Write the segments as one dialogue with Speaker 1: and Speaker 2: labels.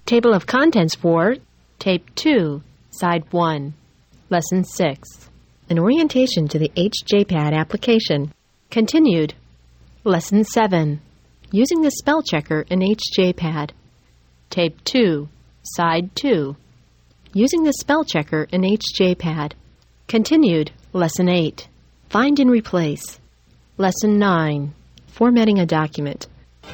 Speaker 1: Table of Contents for Tape 2, Side 1, Lesson 6. An orientation to the HJPAD application. Continued. Lesson 7. Using the spell checker in HJPAD. Tape 2, Side 2. Using the spell checker in HJPAD. Continued. Lesson 8. Find and replace. Lesson 9. Formatting a document.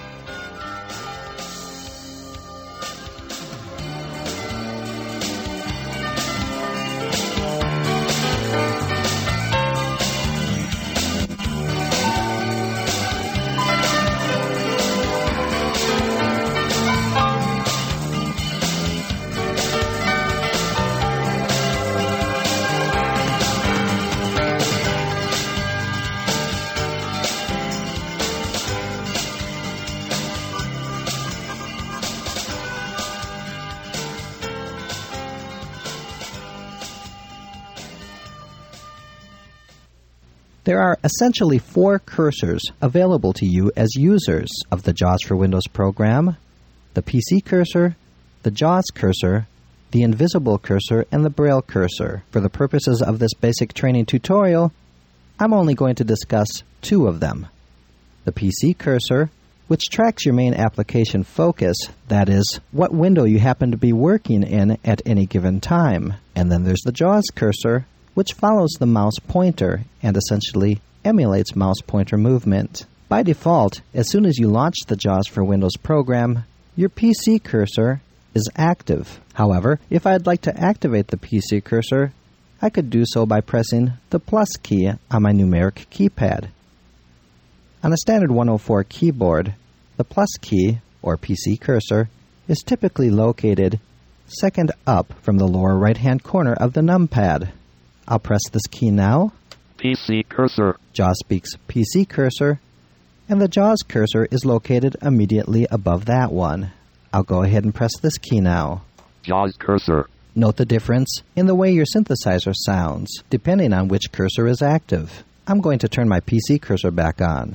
Speaker 2: There are essentially 4 cursors available to you as users of the JAWS for Windows program: the PC cursor, the JAWS cursor, the invisible cursor, and the Braille cursor. For the purposes of this basic training tutorial, I'm only going to discuss 2 of them. The PC cursor, which tracks your main application focus, that is, what window you happen to be working in at any given time. And then there's the JAWS cursor, which follows the mouse pointer and essentially emulates mouse pointer movement. By default, as soon as you launch the JAWS for Windows program, your PC cursor is active. However, if I'd like to activate the PC cursor, I could do so by pressing the plus key on my numeric keypad. On a standard 104 keyboard, the plus key, or PC cursor, is typically located second up from the lower right-hand corner of the numpad. I'll press this key now.
Speaker 3: PC cursor.
Speaker 2: JAWS speaks PC cursor, and the JAWS cursor is located immediately above that one. I'll go ahead and press this key now.
Speaker 3: JAWS cursor.
Speaker 2: Note the difference in the way your synthesizer sounds, depending on which cursor is active. I'm going to turn my PC cursor back on.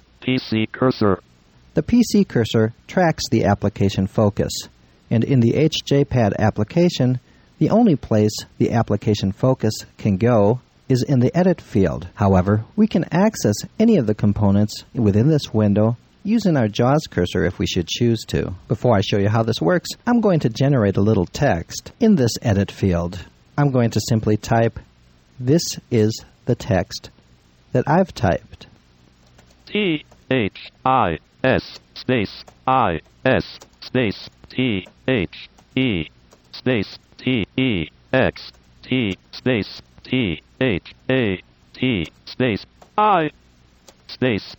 Speaker 3: PC cursor.
Speaker 2: The PC cursor tracks the application focus, and in the HJPAD application, the only place the application focus can go is in the Edit field. However, we can access any of the components within this window using our JAWS cursor if we should choose to. Before I show you how this works, I'm going to generate a little text in this Edit field. I'm going to simply type, "This is the text that I've typed."
Speaker 3: THIS space IS space THE space TEXT space THAT space I space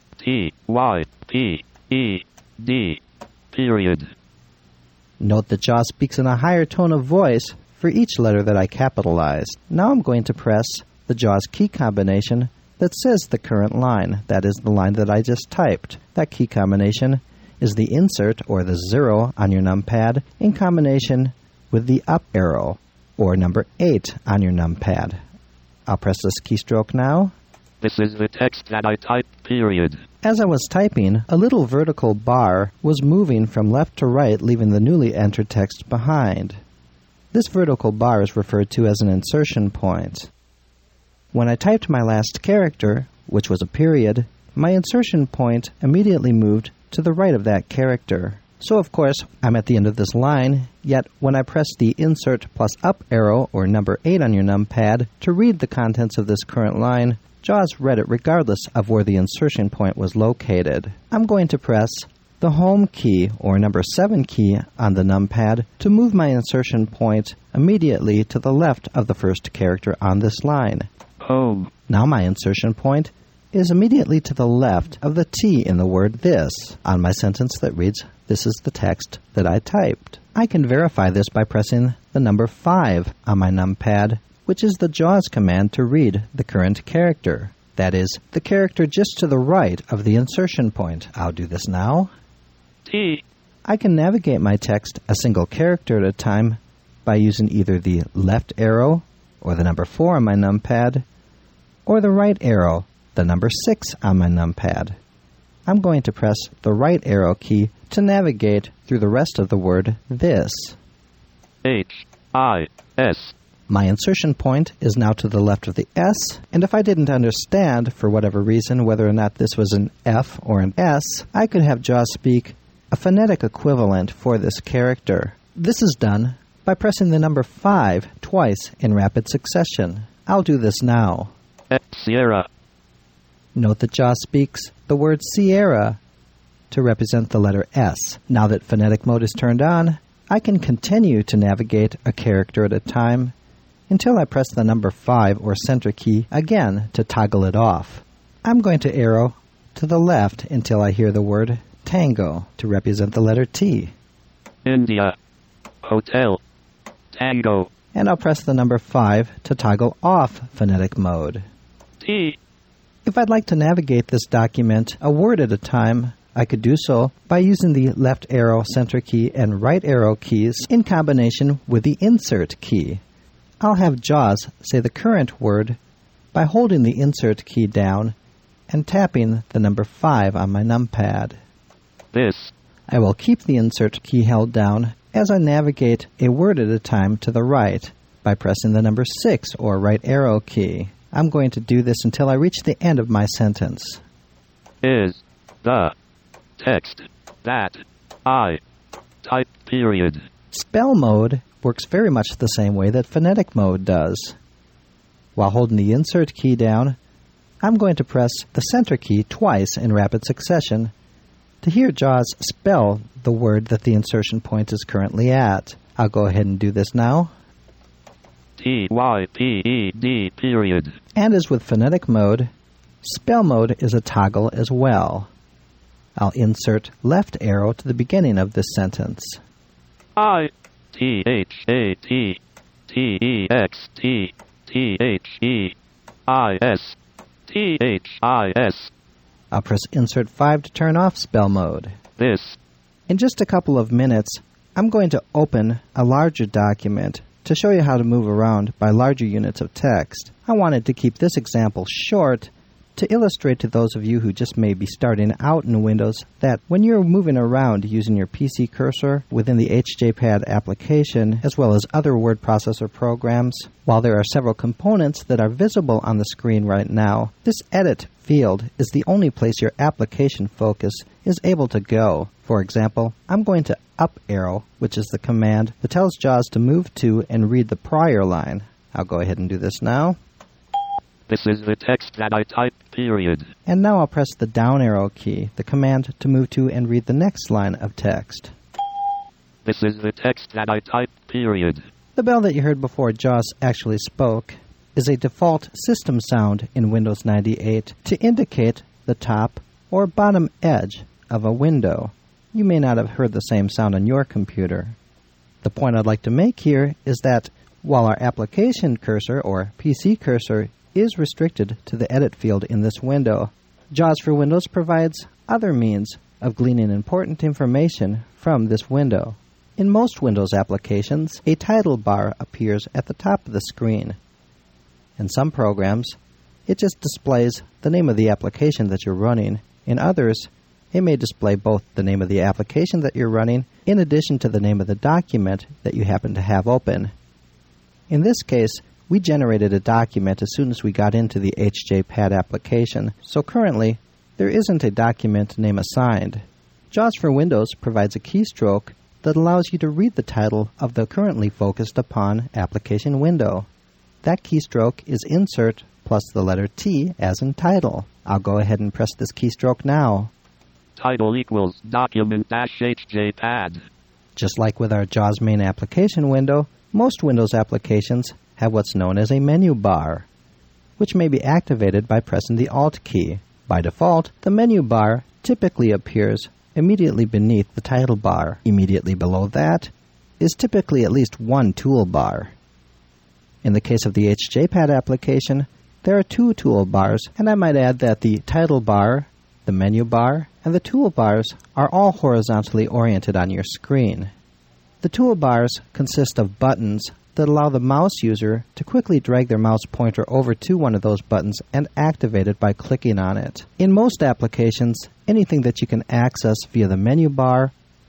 Speaker 3: TYPED period.
Speaker 2: Note that JAWS speaks in a higher tone of voice for each letter that I capitalized. Now I'm going to press the JAWS key combination that says the current line. That is the line that I just typed. That key combination is the insert, or the 0, on your numpad in combination with the up arrow, or number 8 on your numpad. I'll press this keystroke now.
Speaker 3: This is the text that I typed, period.
Speaker 2: As I was typing, a little vertical bar was moving from left to right, leaving the newly entered text behind. This vertical bar is referred to as an insertion point. When I typed my last character, which was a period, my insertion point immediately moved to the right of that character. So, of course, I'm at the end of this line, yet when I press the Insert plus Up arrow, or number 8 on your numpad, to read the contents of this current line, JAWS read it regardless of where the insertion point was located. I'm going to press the Home key, or number 7 key, on the numpad to move my insertion point immediately to the left of the first character on this line.
Speaker 3: Home.
Speaker 2: Now my insertion point is immediately to the left of the T in the word this on my sentence that reads, "This is the text that I typed." I can verify this by pressing the number 5 on my numpad, which is the JAWS command to read the current character. That is, the character just to the right of the insertion point. I'll do this now.
Speaker 3: T.
Speaker 2: I can navigate my text a single character at a time by using either the left arrow, or the number 4 on my numpad, or the right arrow, the number 6 on my numpad. I'm going to press the right arrow key to navigate through the rest of the word this.
Speaker 3: H-I-S.
Speaker 2: My insertion point is now to the left of the S, and if I didn't understand, for whatever reason, whether or not this was an F or an S, I could have JAWS speak a phonetic equivalent for this character. This is done by pressing the number 5 twice in rapid succession. I'll do this now.
Speaker 3: Sierra.
Speaker 2: Note that JAWS speaks the word Sierra to represent the letter S. Now that phonetic mode is turned on, I can continue to navigate a character at a time until I press the number 5 or center key again to toggle it off. I'm going to arrow to the left until I hear the word Tango to represent the letter T.
Speaker 3: India. Hotel. Tango.
Speaker 2: And I'll press the number 5 to toggle off phonetic mode.
Speaker 3: T.
Speaker 2: If I'd like to navigate this document a word at a time, I could do so by using the left arrow, center key, and right arrow keys in combination with the insert key. I'll have JAWS say the current word by holding the insert key down and tapping the number 5 on my numpad.
Speaker 3: This.
Speaker 2: I will keep the insert key held down as I navigate a word at a time to the right by pressing the number 6 or right arrow key. I'm going to do this until I reach the end of my sentence.
Speaker 3: Is the text that I type period.
Speaker 2: Spell mode works very much the same way that phonetic mode does. While holding the insert key down, I'm going to press the center key twice in rapid succession to hear JAWS spell the word that the insertion point is currently at. I'll go ahead and do this now.
Speaker 3: T-Y-P-E-D period.
Speaker 2: And as with phonetic mode, spell mode is a toggle as well. I'll insert left arrow to the beginning of this sentence.
Speaker 3: I-T-H-A-T-T-H-E-I-S-T-H-I-S.
Speaker 2: I'll press insert 5 to turn off spell mode.
Speaker 3: This.
Speaker 2: In just a couple of minutes, I'm going to open a larger document to show you how to move around by larger units of text. I wanted to keep this example short to illustrate to those of you who just may be starting out in Windows that when you're moving around using your PC cursor within the HJPad application, as well as other word processor programs, while there are several components that are visible on the screen right now, this Edit field is the only place your application focus is able to go. For example, I'm going to up arrow, which is the command that tells JAWS to move to and read the prior line. I'll go ahead and do this now.
Speaker 3: This is the text that I typed, period.
Speaker 2: And now I'll press the down arrow key, the command to move to and read the next line of text.
Speaker 3: This is the text that I typed, period.
Speaker 2: The bell that you heard before JAWS actually spoke is a default system sound in Windows 98 to indicate the top or bottom edge of a window. You may not have heard the same sound on your computer. The point I'd like to make here is that while our application cursor or PC cursor is restricted to the Edit field in this window, JAWS for Windows provides other means of gleaning important information from this window. In most Windows applications, a title bar appears at the top of the screen. In some programs, it just displays the name of the application that you're running. In others, it may display both the name of the application that you're running in addition to the name of the document that you happen to have open. In this case, we generated a document as soon as we got into the HJPad application, so currently there isn't a document name assigned. JAWS for Windows provides a keystroke that allows you to read the title of the currently focused upon application window. That keystroke is Insert plus the letter T as in Title. I'll go ahead and press this keystroke now.
Speaker 3: Title equals document-HJPad.
Speaker 2: Just like with our JAWS main application window, most Windows applications have what's known as a menu bar, which may be activated by pressing the Alt key. By default, the menu bar typically appears immediately beneath the title bar. Immediately below that is typically at least one toolbar. In the case of the HJPad application, there are two toolbars, and I might add that the title bar, the menu bar, and the toolbars are all horizontally oriented on your screen. The toolbars consist of buttons that allow the mouse user to quickly drag their mouse pointer over to one of those buttons and activate it by clicking on it. In most applications, anything that you can access via the menu bar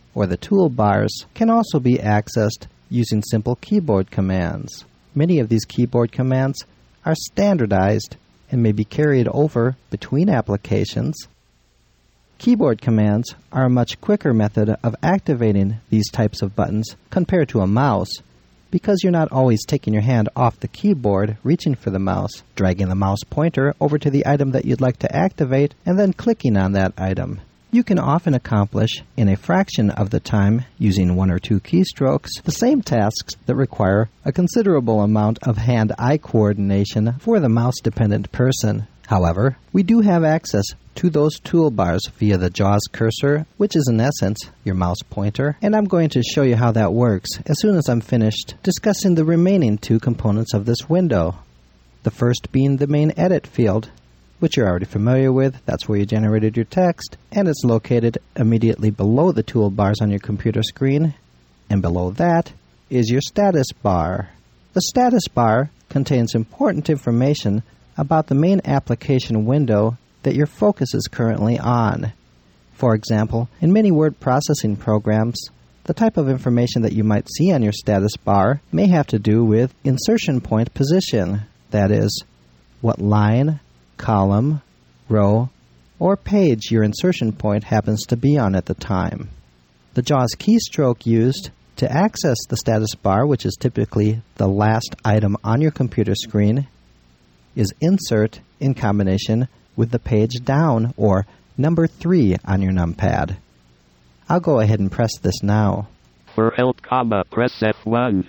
Speaker 2: or the toolbars, can also be accessed using simple keyboard commands. Many of these keyboard commands are standardized and may be carried over between applications. Keyboard commands are a much quicker method of activating these types of buttons compared to a mouse, because you're not always taking your hand off the keyboard, reaching for the mouse, dragging the mouse pointer over to the item that you'd like to activate, and then clicking on that item. You can often accomplish, in a fraction of the time, using one or two keystrokes, the same tasks that require a considerable amount of hand-eye coordination for the mouse-dependent person. However, we do have access to those toolbars via the JAWS cursor, which is in essence your mouse pointer, and I'm going to show you how that works as soon as I'm finished discussing the remaining two components of this window. The first being the main edit field, which you're already familiar with. That's where you generated your text, and it's located immediately below the toolbars on your computer screen, and below that is your status bar. The status bar contains important information about the main application window that your focus is currently on. For example, in many word processing programs, the type of information that you might see on your status bar may have to do with insertion point position, that is, what line, column, row, or page your insertion point happens to be on at the time. The JAWS keystroke used to access the status bar, which is typically the last item on your computer screen, is insert in combination with the page down, or number 3 on your numpad. I'll go ahead and press this now.
Speaker 3: For help, press F1.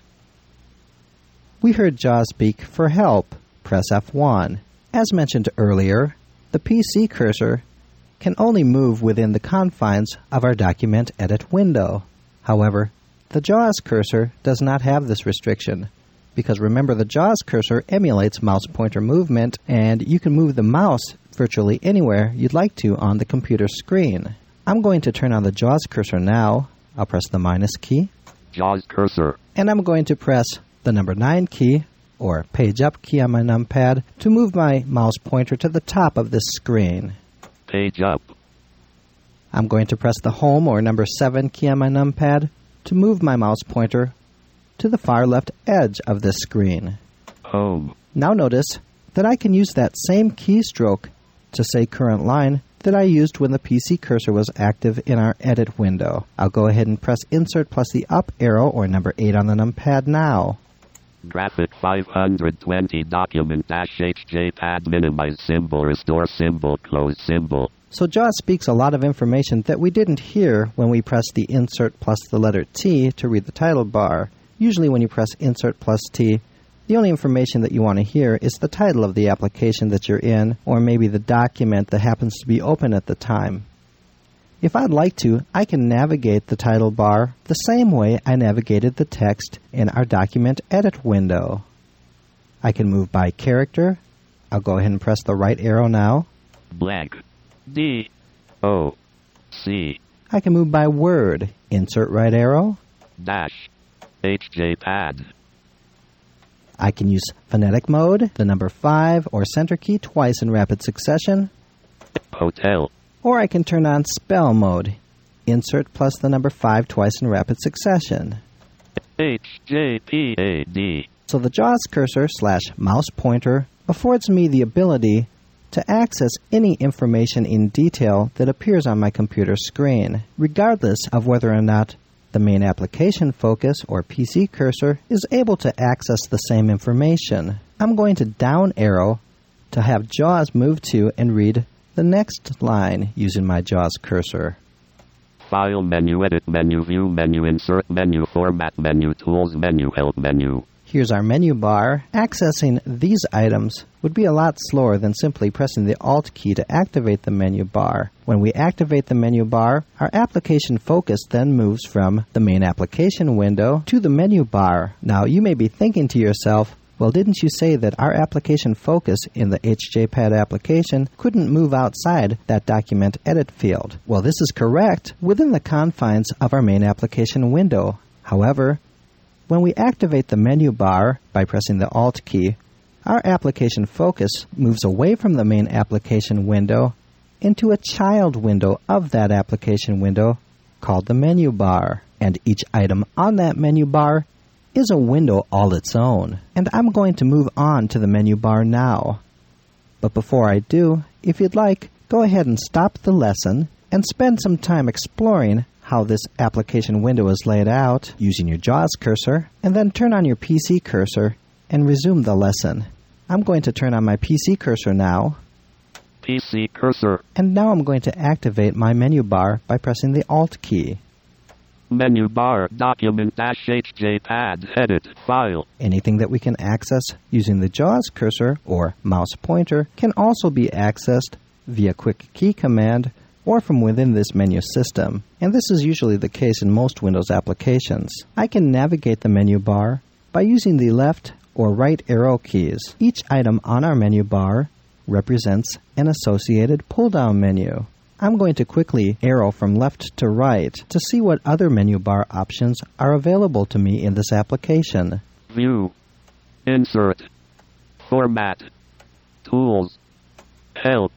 Speaker 2: We heard JAWS speak for help. Press F1. As mentioned earlier, the PC cursor can only move within the confines of our document edit window. However, the JAWS cursor does not have this restriction, because remember, the JAWS cursor emulates mouse pointer movement, and you can move the mouse virtually anywhere you'd like to on the computer screen. I'm going to turn on the JAWS cursor now. I'll press the minus key.
Speaker 3: JAWS cursor.
Speaker 2: And I'm going to press the number 9 key, or page up key on my numpad, to move my mouse pointer to the top of this screen.
Speaker 3: Page up.
Speaker 2: I'm going to press the home, or number 7 key on my numpad, to move my mouse pointer to the far left edge of this screen.
Speaker 3: Home.
Speaker 2: Now notice that I can use that same keystroke to say current line that I used when the PC cursor was active in our edit window. I'll go ahead and press insert plus the up arrow, or number 8 on the numpad now.
Speaker 3: Graphic 520 document -HJPAD minimize symbol, restore symbol, close symbol.
Speaker 2: So JAWS speaks a lot of information that we didn't hear when we pressed the insert plus the letter T to read the title bar. Usually when you press insert plus T, the only information that you want to hear is the title of the application that you're in, or maybe the document that happens to be open at the time. If I'd like to, I can navigate the title bar the same way I navigated the text in our document edit window. I can move by character. I'll go ahead and press the right arrow now.
Speaker 3: Blank. D. O. C.
Speaker 2: I can move by word. Insert right arrow.
Speaker 3: Dash. HJPAD.
Speaker 2: I can use phonetic mode, the number 5, or center key twice in rapid succession.
Speaker 3: Hotel.
Speaker 2: Or I can turn on spell mode. Insert plus the number 5 twice in rapid succession.
Speaker 3: HJPAD.
Speaker 2: So the JAWS cursor / mouse pointer affords me the ability to access any information in detail that appears on my computer screen, regardless of whether or not the main application focus, or PC cursor, is able to access the same information. I'm going to down arrow to have JAWS move to and read the next line using my JAWS cursor.
Speaker 3: File menu, edit menu, view menu, insert menu, format menu, tools menu, help menu.
Speaker 2: Here's our menu bar. Accessing these items would be a lot slower than simply pressing the Alt key to activate the menu bar. When we activate the menu bar, our application focus then moves from the main application window to the menu bar. Now, you may be thinking to yourself, well, didn't you say that our application focus in the HJPAD application couldn't move outside that document edit field? Well, this is correct within the confines of our main application window. However, when we activate the menu bar by pressing the Alt key, our application focus moves away from the main application window into a child window of that application window called the menu bar, and each item on that menu bar is a window all its own. And I'm going to move on to the menu bar now. But before I do, if you'd like, go ahead and stop the lesson and spend some time exploring how this application window is laid out using your JAWS cursor, and then turn on your PC cursor and resume the lesson. I'm going to turn on my PC cursor now.
Speaker 3: PC cursor.
Speaker 2: And now I'm going to activate my menu bar by pressing the Alt key.
Speaker 3: Menu bar, document-hjpad, edit, file.
Speaker 2: Anything that we can access using the JAWS cursor or mouse pointer can also be accessed via quick key command or from within this menu system. And this is usually the case in most Windows applications. I can navigate the menu bar by using the left or right arrow keys. Each item on our menu bar represents an associated pull-down menu. I'm going to quickly arrow from left to right to see what other menu bar options are available to me in this application.
Speaker 3: View, Insert, Format, Tools, Help.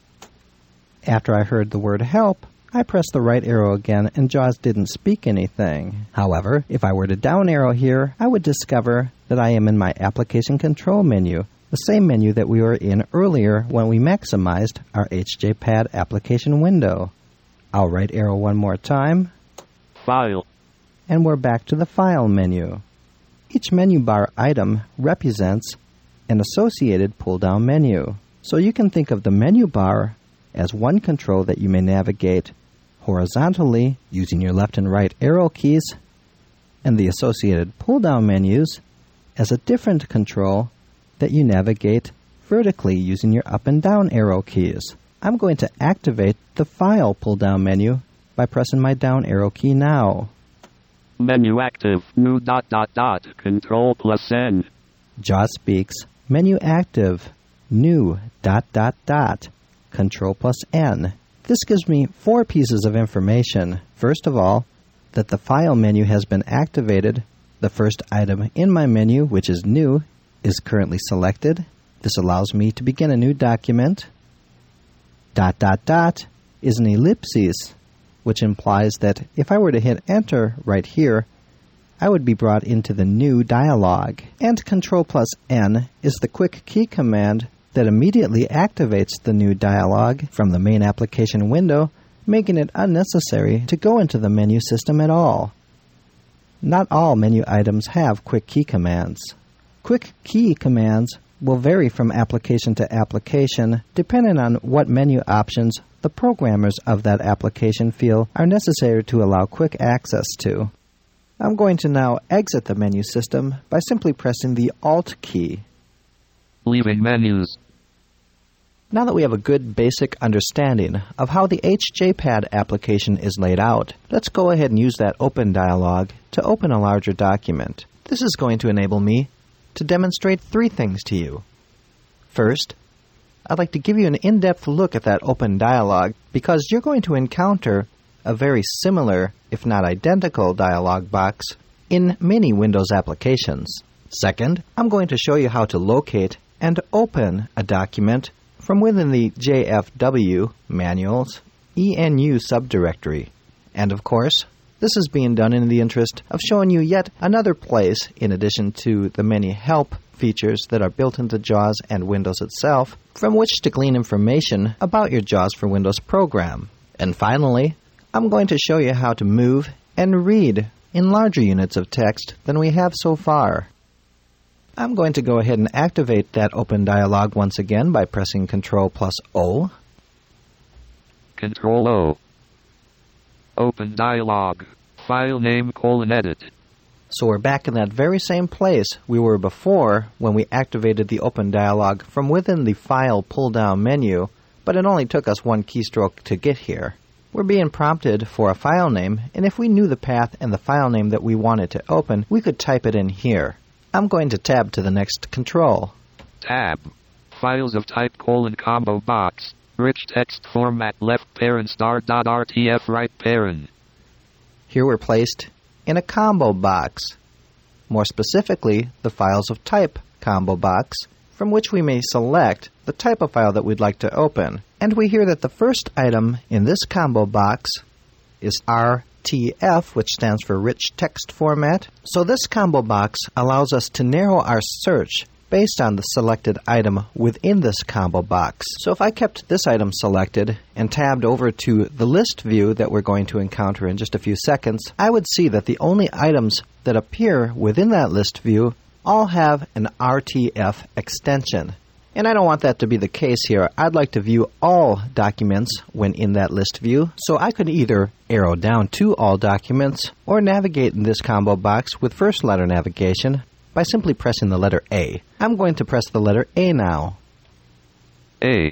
Speaker 2: After I heard the word help, I pressed the right arrow again and JAWS didn't speak anything. However, if I were to down arrow here, I would discover that I am in my application control menu, the same menu that we were in earlier when we maximized our HJPad application window. I'll right arrow one more time.
Speaker 3: File.
Speaker 2: And we're back to the File menu. Each menu bar item represents an associated pull-down menu. So you can think of the menu bar as one control that you may navigate horizontally using your left and right arrow keys, and the associated pull-down menus as a different control that you navigate vertically using your up and down arrow keys. I'm going to activate the File pull-down menu by pressing my down arrow key now.
Speaker 3: Menu active, new ... Control plus N.
Speaker 2: JAWS speaks, menu active, new ... Control plus N. This gives me 4 pieces of information. First of all, that the File menu has been activated. The first item in my menu, which is new, is currently selected. This allows me to begin a new document. ... is an ellipsis, which implies that if I were to hit Enter right here, I would be brought into the new dialog. And Control plus N is the quick key command that immediately activates the new dialog from the main application window, making it unnecessary to go into the menu system at all. Not all menu items have quick key commands. Quick key commands will vary from application to application depending on what menu options the programmers of that application feel are necessary to allow quick access to. I'm going to now exit the menu system by simply pressing the Alt key.
Speaker 3: Leaving menus.
Speaker 2: Now that we have a good basic understanding of how the HJPad application is laid out, let's go ahead and use that Open dialog to open a larger document. This is going to enable me to demonstrate 3 things to you. First, I'd like to give you an in-depth look at that Open dialog because you're going to encounter a very similar, if not identical, dialog box in many Windows applications. Second, I'm going to show you how to locate and open a document from within the JFW Manuals ENU subdirectory. And of course, this is being done in the interest of showing you yet another place, in addition to the many help features that are built into JAWS and Windows itself, from which to glean information about your JAWS for Windows program. And finally, I'm going to show you how to move and read in larger units of text than we have so far. I'm going to go ahead and activate that Open dialog once again by pressing Control plus O.
Speaker 3: Control O. Open dialog. File name : edit.
Speaker 2: So we're back in that very same place we were before when we activated the Open dialog from within the File pull-down menu, but it only took us 1 keystroke to get here. We're being prompted for a file name, and if we knew the path and the file name that we wanted to open, we could type it in here. I'm going to tab to the next control.
Speaker 3: Tab. Files of type : combo box. Rich text format left parent star.rtf right parent.
Speaker 2: Here we're placed in a combo box. More specifically, the files of type combo box, from which we may select the type of file that we'd like to open. And we hear that the first item in this combo box is R RTF, which stands for Rich Text Format. So this combo box allows us to narrow our search based on the selected item within this combo box. So if I kept this item selected and tabbed over to the list view that we're going to encounter in just a few seconds, I would see that the only items that appear within that list view all have an RTF extension. And I don't want that to be the case here. I'd like to view all documents when in that list view, so I could either arrow down to all documents or navigate in this combo box with first letter navigation by simply pressing the letter A. I'm going to press the letter A now.
Speaker 3: A.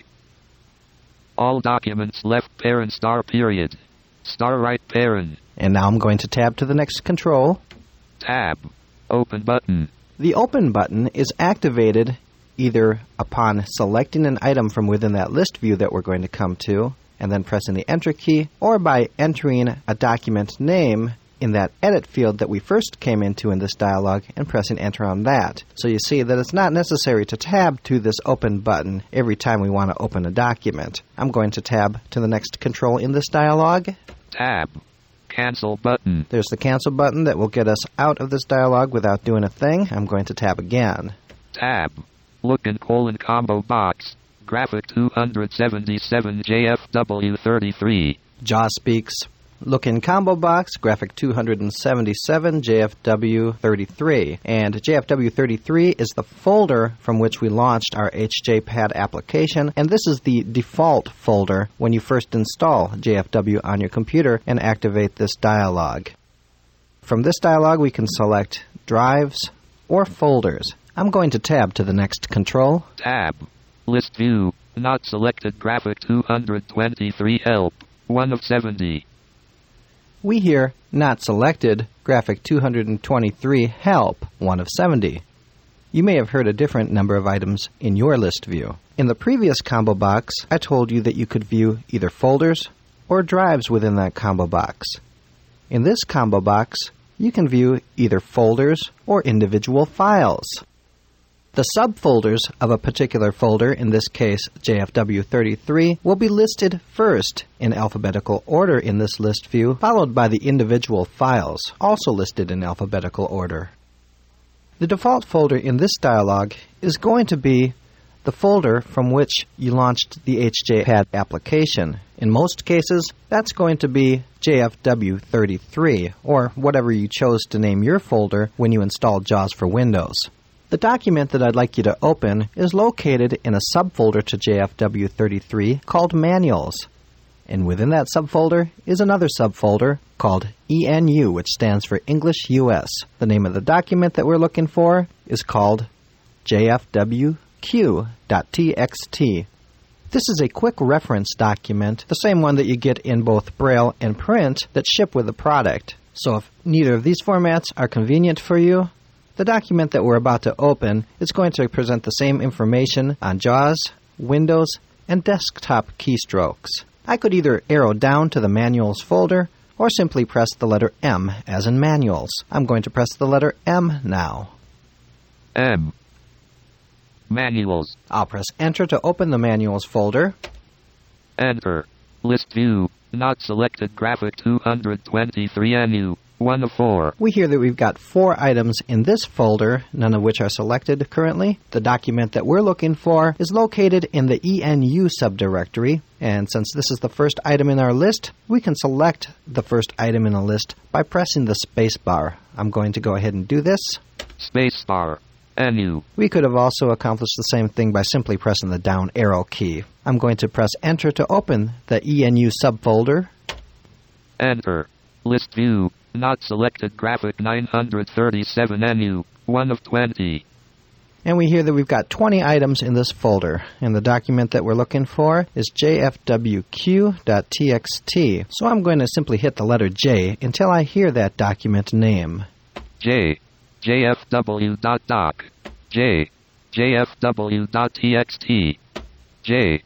Speaker 3: All documents left parent star period. Star right parent.
Speaker 2: And now I'm going to tab to the next control.
Speaker 3: Tab. Open button.
Speaker 2: The Open button is activated either upon selecting an item from within that list view that we're going to come to and then pressing the Enter key, or by entering a document name in that edit field that we first came into in this dialog and pressing Enter on that. So you see that it's not necessary to tab to this Open button every time we want to open a document. I'm going to tab to the next control in this dialog.
Speaker 3: Tab. Cancel button.
Speaker 2: There's the Cancel button that will get us out of this dialog without doing a thing. I'm going to tab again.
Speaker 3: Tab. Lookin combo box. Graphic 277 JFW33.
Speaker 2: JAWS speaks. Lookin combo box, graphic 277, JFW33. And JFW33 is the folder from which we launched our HJPAD application, and this is the default folder when you first install JFW on your computer and activate this dialog. From this dialog, we can select drives or folders. I'm going to tab to the next control.
Speaker 3: Tab. List view. Not selected graphic 223 help. 1 of 70.
Speaker 2: We hear not selected, graphic 223, help, 1 of 70. You may have heard a different number of items in your list view. In the previous combo box, I told you that you could view either folders or drives within that combo box. In this combo box, you can view either folders or individual files. The subfolders of a particular folder, in this case JFW33, will be listed first in alphabetical order in this list view, followed by the individual files, also listed in alphabetical order. The default folder in this dialog is going to be the folder from which you launched the HJPAD application. In most cases, that's going to be JFW33, or whatever you chose to name your folder when you installed JAWS for Windows. The document that I'd like you to open is located in a subfolder to JFW33 called Manuals. And within that subfolder is another subfolder called ENU, which stands for English US. The name of the document that we're looking for is called JFWQ.txt. This is a quick reference document, the same one that you get in both Braille and print that ship with the product. So if neither of these formats are convenient for you, the document that we're about to open is going to present the same information on JAWS, Windows, and desktop keystrokes. I could either arrow down to the Manuals folder or simply press the letter M as in Manuals. I'm going to press the letter M now.
Speaker 3: M. Manuals.
Speaker 2: I'll press Enter to open the Manuals folder.
Speaker 3: Enter. List view. Not selected graphic 223 NU. 1 of 4.
Speaker 2: We hear that we've got 4 items in this folder, none of which are selected currently. The document that we're looking for is located in the ENU subdirectory, and since this is the first item in our list, we can select the first item in the list by pressing the space bar. I'm going to go ahead and do this.
Speaker 3: Space bar. NU.
Speaker 2: We could have also accomplished the same thing by simply pressing the down arrow key. I'm going to press Enter to open the ENU subfolder.
Speaker 3: Enter. List view. Not selected graphic 937 NU. 1 of 20.
Speaker 2: And we hear that we've got 20 items in this folder, and the document that we're looking for is jfwq.txt. So I'm going to simply hit the letter J until I hear that document name.
Speaker 3: J. jfw.doc. J. jfw.txt. J.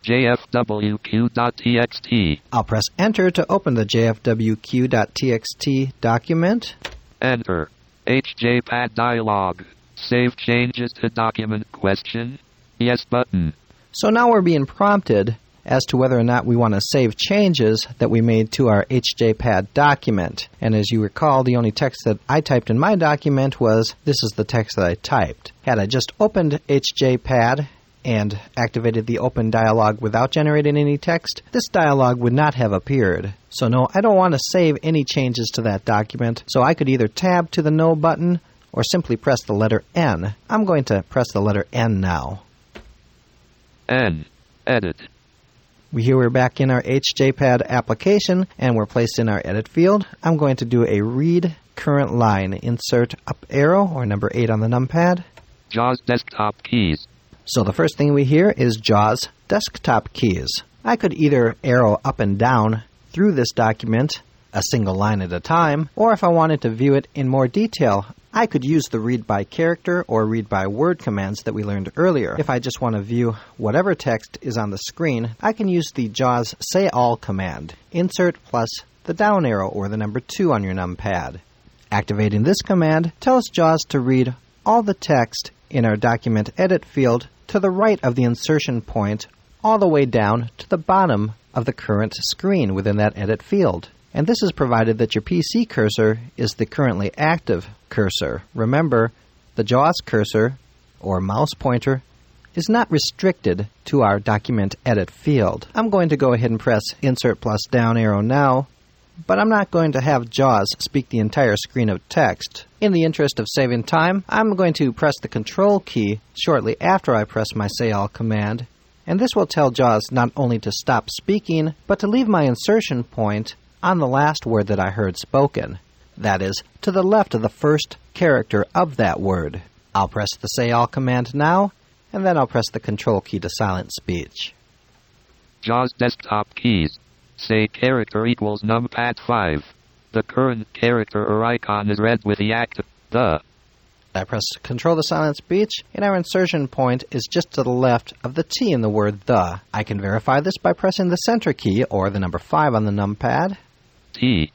Speaker 3: jfwq.txt.
Speaker 2: I'll press Enter to open the jfwq.txt document.
Speaker 3: Enter. HJPAD dialog. Save changes to document question? Yes button.
Speaker 2: So now we're being prompted as to whether or not we want to save changes that we made to our HJPAD document. And as you recall, the only text that I typed in my document was, this is the text that I typed. Had I just opened HJPAD and activated the open dialog without generating any text, this dialog would not have appeared. So no, I don't want to save any changes to that document, so I could either tab to the No button or simply press the letter N. I'm going to press the letter N now.
Speaker 3: N. Edit.
Speaker 2: Here we're back in our HJPAD application, and we're placed in our edit field. I'm going to do a read current line. Insert up arrow, or number 8 on the numpad.
Speaker 3: JAWS desktop keys.
Speaker 2: So the first thing we hear is JAWS desktop keys. I could either arrow up and down through this document, a single line at a time, or if I wanted to view it in more detail, I could use the read by character or read by word commands that we learned earlier. If I just want to view whatever text is on the screen, I can use the JAWS Say All command. Insert plus the down arrow or the number 2 on your numpad. Activating this command tells JAWS to read all the text in our document edit field to the right of the insertion point all the way down to the bottom of the current screen within that edit field. And this is provided that your PC cursor is the currently active cursor. Remember, the JAWS cursor, or mouse pointer, is not restricted to our document edit field. I'm going to go ahead and press Insert plus down arrow now, but I'm not going to have JAWS speak the entire screen of text. In the interest of saving time, I'm going to press the Control key shortly after I press my Say All command, and this will tell JAWS not only to stop speaking, but to leave my insertion point on the last word that I heard spoken. That is, to the left of the first character of that word. I'll press the Say All command now, and then I'll press the Control key to silence speech.
Speaker 3: JAWS desktop keys. Say character equals numpad 5. The current character or icon is read with the active the.
Speaker 2: I press Control to silence speech, and our insertion point is just to the left of the T in the word the. I can verify this by pressing the Center key, or the number 5 on the numpad.
Speaker 3: T.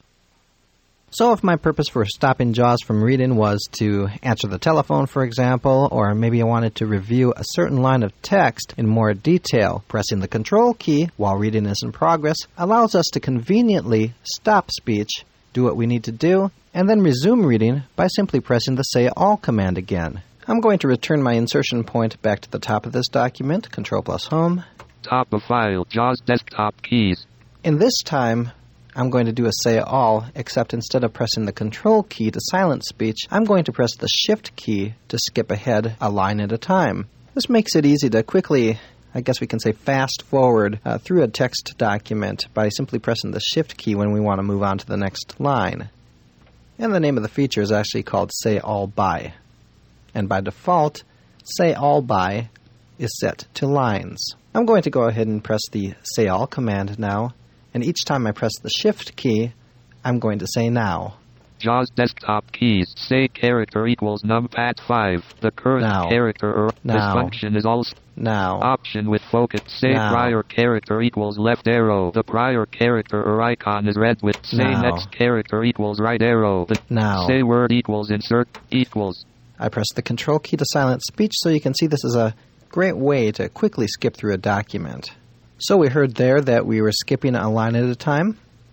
Speaker 2: So if my purpose for stopping JAWS from reading was to answer the telephone, for example, or maybe I wanted to review a certain line of text in more detail, pressing the Control key while reading is in progress allows us to conveniently stop speech, do what we need to do, and then resume reading by simply pressing the Say All command again. I'm going to return my insertion point back to the top of this document, Control plus Home.
Speaker 3: Top of file, JAWS desktop keys.
Speaker 2: And this time, I'm going to do a Say All, except instead of pressing the Control key to silence speech, I'm going to press the Shift key to skip ahead a line at a time. This makes it easy to quickly, I guess we can say fast forward through a text document by simply pressing the Shift key when we want to move on to the next line. And the name of the feature is actually called Say All By. And by default, Say All By is set to lines. I'm going to go ahead and press the Say All command now, and each time I press the Shift key, I'm going to say now.
Speaker 3: JAWS desktop keys. Say character equals numpad 5. The current
Speaker 2: Now.
Speaker 3: character or
Speaker 2: Now.
Speaker 3: this function is also
Speaker 2: Now.
Speaker 3: option with focus. Say
Speaker 2: Now.
Speaker 3: prior character equals left arrow. The prior character or icon is read with say
Speaker 2: Now.
Speaker 3: next character equals right arrow. The
Speaker 2: Now.
Speaker 3: say word equals insert equals.
Speaker 2: I press the Control key to silence speech, so you can see this is a great way to quickly skip through a document. So we heard there that we were skipping a line at a time.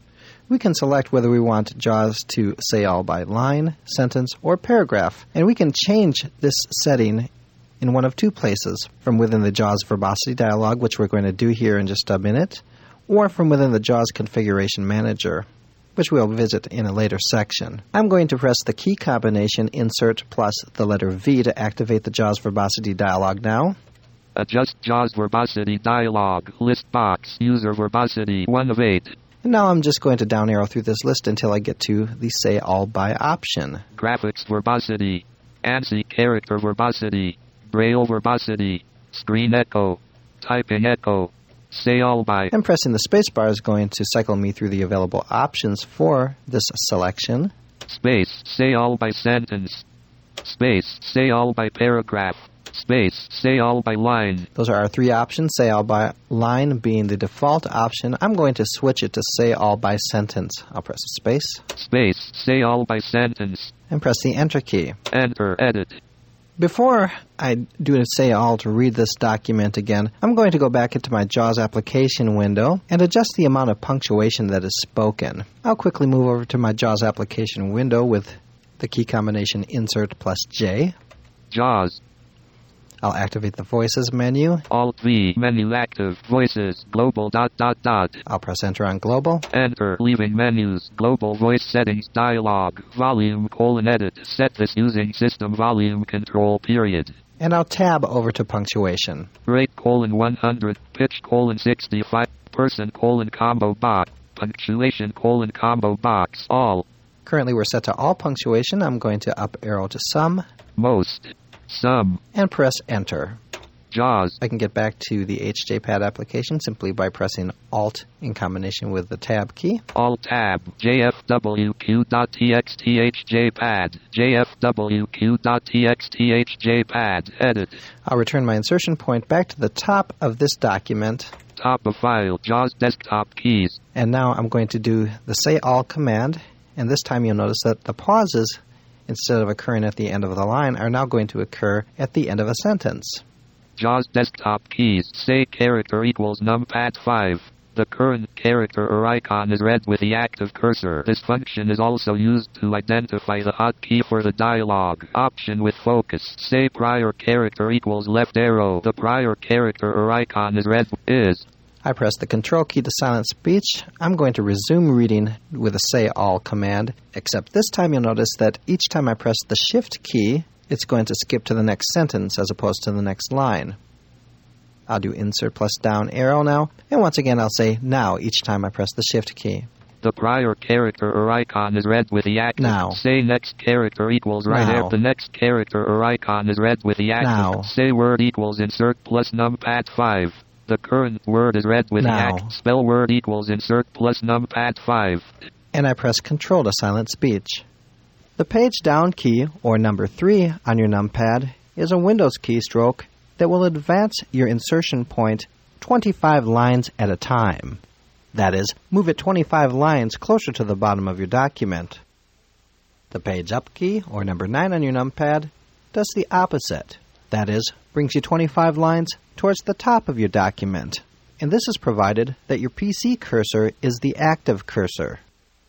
Speaker 2: We can select whether we want JAWS to say all by line, sentence, or paragraph, and we can change this setting in one of two places, from within the JAWS verbosity dialog, which we're going to do here in just a minute, or from within the JAWS configuration manager, which we'll visit in a later section. I'm going to press the key combination Insert plus the letter V to activate the JAWS verbosity dialog now.
Speaker 3: Adjust JAWS verbosity dialog. List box. User verbosity 1 of 8.
Speaker 2: And now I'm just going to down arrow through this list until I get to the Say All By option.
Speaker 3: Graphics verbosity. ANSI character verbosity. Braille verbosity. Screen echo. Typing echo. Say all by.
Speaker 2: And pressing the spacebar is going to cycle me through the available options for this selection.
Speaker 3: Space. Say all by sentence. Space. Say all by paragraph. Space. Say all by line.
Speaker 2: Those are our three options, Say All By line being the default option. I'm going to switch it to Say All By sentence. I'll press space.
Speaker 3: Space. Say all by sentence.
Speaker 2: And press the Enter key.
Speaker 3: Enter. Edit.
Speaker 2: Before I do say all to read this document again, I'm going to go back into my JAWS application window and adjust the amount of punctuation that is spoken. I'll quickly move over to my JAWS application window with the key combination Insert plus J.
Speaker 3: JAWS.
Speaker 2: I'll activate the Voices menu.
Speaker 3: Alt-V, menu active, voices, global ...
Speaker 2: I'll press Enter on Global.
Speaker 3: Enter, leaving menus, global voice settings dialog, volume : edit, set this using system volume control period.
Speaker 2: And I'll tab over to punctuation.
Speaker 3: Rate : 100, pitch : 65, person : combo box, punctuation : combo box, all.
Speaker 2: Currently we're set to all punctuation. I'm going to up arrow to some.
Speaker 3: Most. Some.
Speaker 2: And press Enter.
Speaker 3: JAWS.
Speaker 2: I can get back to the HJPAD application simply by pressing Alt in combination with the Tab key.
Speaker 3: Alt-Tab, jfwq.txt jfwq.txt edit.
Speaker 2: I'll return my insertion point back to the top of this document.
Speaker 3: Top of file, JAWS desktop keys.
Speaker 2: And now I'm going to do the Say All command, and this time you'll notice that the pauses, instead of occurring at the end of the line, are now going to occur at the end of a sentence.
Speaker 3: JAWS desktop keys. Say character equals numpad 5. The current character or icon is read with the active cursor. This function is also used to identify the hotkey for the dialog option with focus. Say prior character equals left arrow. The prior character or icon is read is.
Speaker 2: I press the Control key to silence speech. I'm going to resume reading with a Say All command, except this time you'll notice that each time I press the Shift key, it's going to skip to the next sentence as opposed to the next line. I'll do Insert plus down arrow now, and once again I'll say Now each time I press the Shift key.
Speaker 3: The prior character or icon is read with the active.
Speaker 2: Now.
Speaker 3: Say next character equals right arrow. The next character or icon is read with the active.
Speaker 2: Now.
Speaker 3: Say word equals insert plus numpad 5. The current word is read with
Speaker 2: Now.
Speaker 3: the active. Spell word equals insert plus numpad 5.
Speaker 2: And I press Control to silence speech. The page down key, or number 3 on your numpad, is a Windows keystroke that will advance your insertion point 25 lines at a time. That is, move it 25 lines closer to the bottom of your document. The page up key, or number 9 on your numpad, does the opposite. That is, brings you 25 lines towards the top of your document. And this is provided that your PC cursor is the active cursor.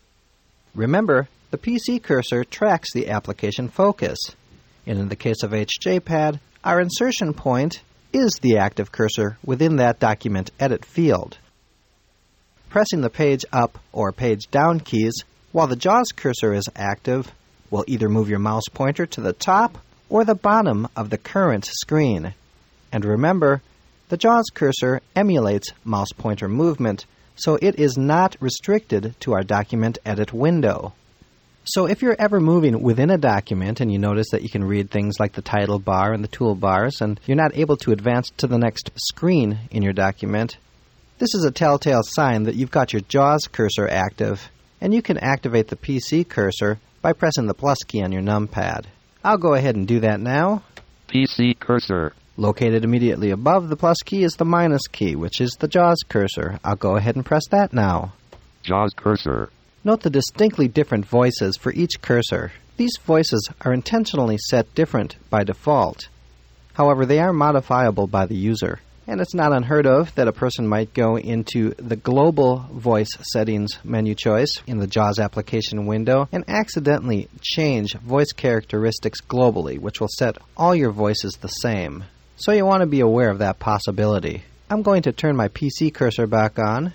Speaker 2: Remember, the PC cursor tracks the application focus. And in the case of HJPAD, our insertion point is the active cursor within that document edit field. Pressing the page up or page down keys while the JAWS cursor is active will either move your mouse pointer to the top or the bottom of the current screen. And remember, the JAWS cursor emulates mouse pointer movement, so it is not restricted to our document edit window. So if you're ever moving within a document and you notice that you can read things like the title bar and the toolbars and you're not able to advance to the next screen in your document, this is a telltale sign that you've got your JAWS cursor active, and you can activate the PC cursor by pressing the plus key on your numpad. I'll go ahead and do that now.
Speaker 3: PC cursor.
Speaker 2: Located immediately above the plus key is the minus key, which is the JAWS cursor. I'll go ahead and press that now.
Speaker 3: JAWS cursor.
Speaker 2: Note the distinctly different voices for each cursor. These voices are intentionally set different by default. However, they are modifiable by the user. And it's not unheard of that a person might go into the Global Voice Settings menu choice in the JAWS application window and accidentally change voice characteristics globally, which will set all your voices the same. So you want to be aware of that possibility. I'm going to turn my PC cursor back on.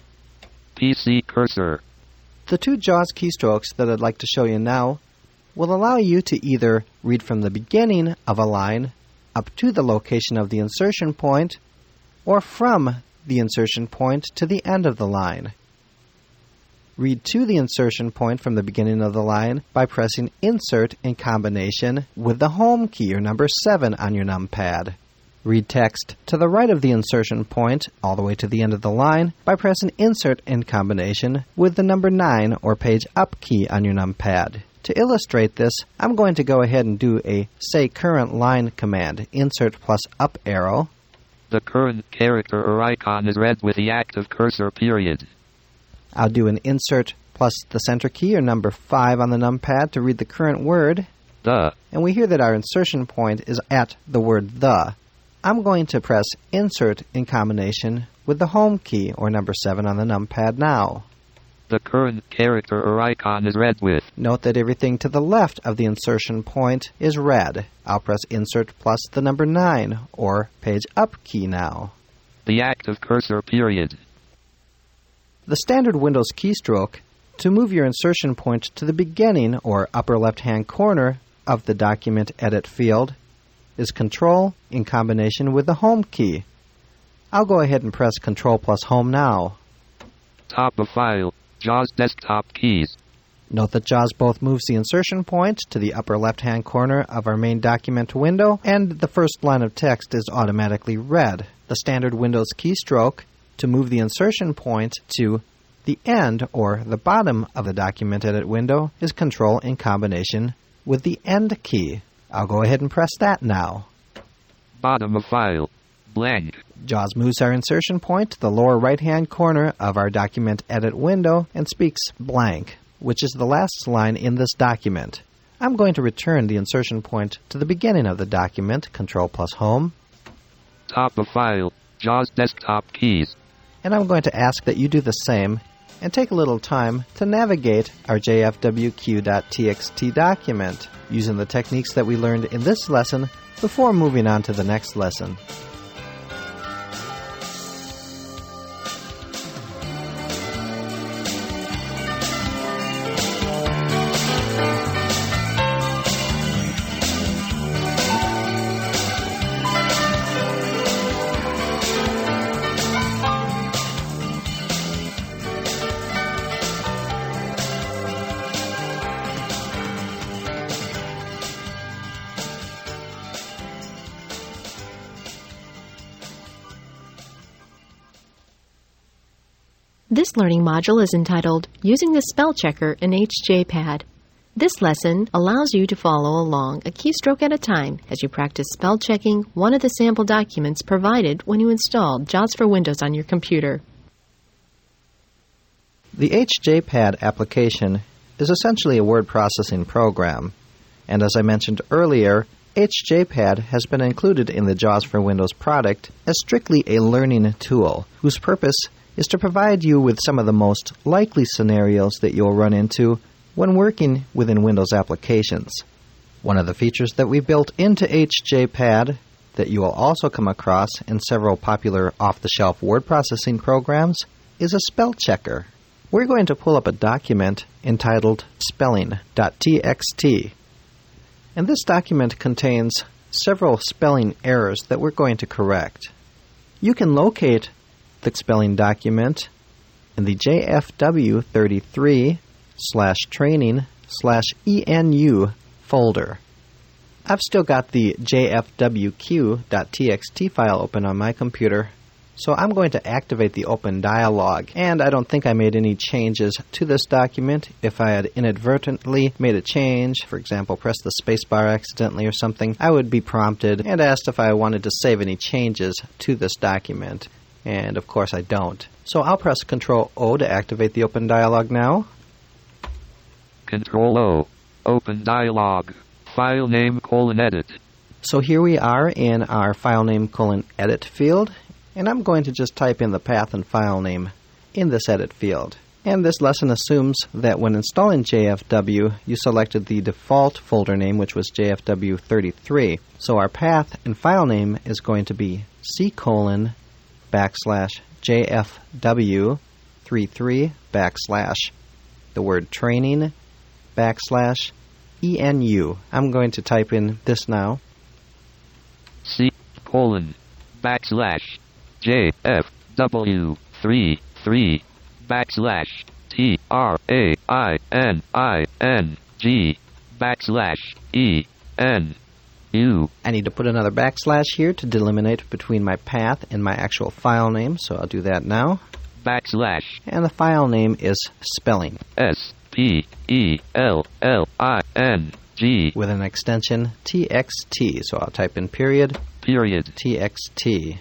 Speaker 3: PC cursor.
Speaker 2: The two JAWS keystrokes that I'd like to show you now will allow you to either read from the beginning of a line up to the location of the insertion point, or from the insertion point to the end of the line. Read to the insertion point from the beginning of the line by pressing Insert in combination with the Home key, or number 7 on your numpad. Read text to the right of the insertion point all the way to the end of the line by pressing Insert in combination with the number 9 or page up key on your numpad. To illustrate this, I'm going to go ahead and do a Say Current Line command, Insert plus up arrow.
Speaker 3: The current character or icon is read with the active cursor period.
Speaker 2: I'll do an Insert plus the center key, or number 5 on the numpad, to read the current word.
Speaker 3: The.
Speaker 2: And we hear that our insertion point is at the word the. I'm going to press Insert in combination with the Home key, or number 7 on the numpad now.
Speaker 3: The current character or icon is read with.
Speaker 2: Note that everything to the left of the insertion point is red. I'll press Insert plus the number 9, or Page Up key now.
Speaker 3: The active cursor period.
Speaker 2: The standard Windows keystroke to move your insertion point to the beginning or upper left-hand corner of the document edit field is Control in combination with the Home key. I'll go ahead and press Control plus Home now.
Speaker 3: Top of file. JAWS desktop keys.
Speaker 2: Note that JAWS both moves the insertion point to the upper left-hand corner of our main document window, and the first line of text is automatically read. The standard Windows keystroke to move the insertion point to the end or the bottom of the document edit window is Control in combination with the End key. I'll go ahead and press that now.
Speaker 3: Bottom of file. Blank.
Speaker 2: JAWS moves our insertion point to the lower right-hand corner of our document edit window and speaks blank, which is the last line in this document. I'm going to return the insertion point to the beginning of the document, Control plus Home.
Speaker 3: Top of file. JAWS desktop keys.
Speaker 2: And I'm going to ask that you do the same and take a little time to navigate our jfwq.txt document using the techniques that we learned in this lesson before moving on to the next lesson.
Speaker 1: This learning module is entitled Using the Spell Checker in HJPad. This lesson allows you to follow along a keystroke at a time as you practice spell checking one of the sample documents provided when you installed JAWS for Windows on your computer.
Speaker 2: The HJPad application is essentially a word processing program, and as I mentioned earlier, HJPad has been included in the JAWS for Windows product as strictly a learning tool whose purpose is to provide you with some of the most likely scenarios that you'll run into when working within Windows applications. One of the features that we built into HJPad that you will also come across in several popular off-the-shelf word processing programs is a spell checker. We're going to pull up a document entitled spelling.txt. And this document contains several spelling errors that we're going to correct. You can locate the spelling document in the JFW33/training/ENU folder. I've still got the jfwq.txt file open on my computer, so I'm going to activate the open dialog. And I don't think I made any changes to this document. If I had inadvertently made a change, for example, pressed the spacebar accidentally or something, I would be prompted and asked if I wanted to save any changes to this document. And of course I don't. So I'll press Control-O to activate the open dialog now.
Speaker 3: Control-O. Open dialog. File name : edit.
Speaker 2: So here we are in our file name : edit field. And I'm going to just type in the path and file name in this edit field. And this lesson assumes that when installing JFW, you selected the default folder name, which was JFW33. So our path and file name is going to be C:/JFW33/ the word training /ENU. I'm going to type in this now.
Speaker 3: C:/JFW33/TRAINING/ENU.
Speaker 2: I need to put another backslash here to delimitate between my path and my actual file name, so I'll do that now.
Speaker 3: Backslash.
Speaker 2: And the file name is spelling.
Speaker 3: SPELLING.
Speaker 2: With an extension TXT, so I'll type in period. TXT.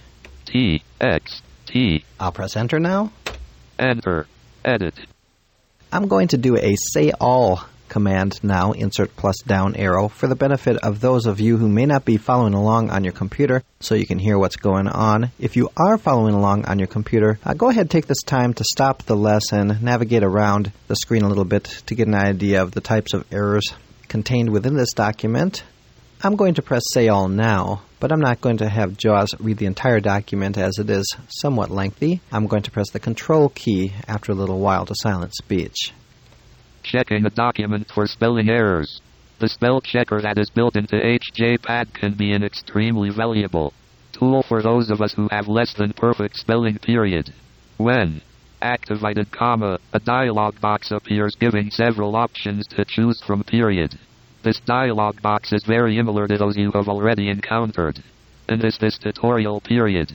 Speaker 3: TXT.
Speaker 2: I'll press enter now.
Speaker 3: Enter. Edit.
Speaker 2: I'm going to do a say all command now, insert plus down arrow, for the benefit of those of you who may not be following along on your computer so you can hear what's going on. If you are following along on your computer, go ahead and take this time to stop the lesson, navigate around the screen a little bit to get an idea of the types of errors contained within this document. I'm going to press Say All now, but I'm not going to have JAWS read the entire document as it is somewhat lengthy. I'm going to press the Control key after a little while to silence speech.
Speaker 3: Checking a document for spelling errors. The spell checker that is built into HJPAD can be an extremely valuable tool for those of us who have less than perfect spelling, period. When activated, a dialog box appears giving several options to choose from, period. This dialog box is very similar to those you have already encountered in this tutorial, period.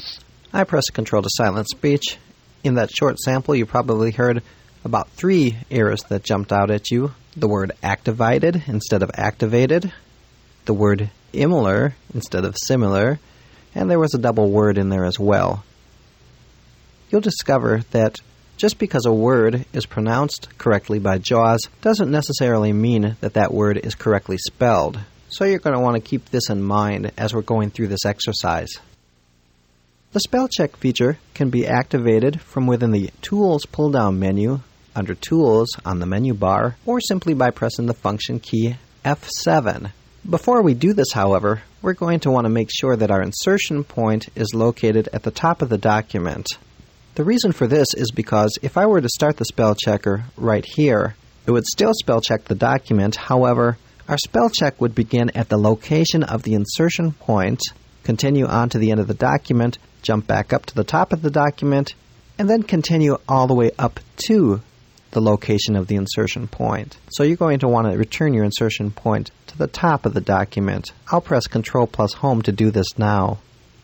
Speaker 2: I press Control to silence speech. In that short sample, you probably heard about 3 errors that jumped out at you. The word activated instead of activated, the word similar instead of similar, and there was a double word in there as well. You'll discover that just because a word is pronounced correctly by JAWS doesn't necessarily mean that that word is correctly spelled. So you're going to want to keep this in mind as we're going through this exercise. The spell check feature can be activated from within the Tools pull-down menu under Tools on the menu bar, or simply by pressing the function key F7. Before we do this, however, we're going to want to make sure that our insertion point is located at the top of the document. The reason for this is because if I were to start the spell checker right here, it would still spell check the document. However, our spell check would begin at the location of the insertion point, continue on to the end of the document, jump back up to the top of the document, and then continue all the way up to the location of the insertion point. So you're going to want to return your insertion point to the top of the document. I'll press Control plus Home to do this now.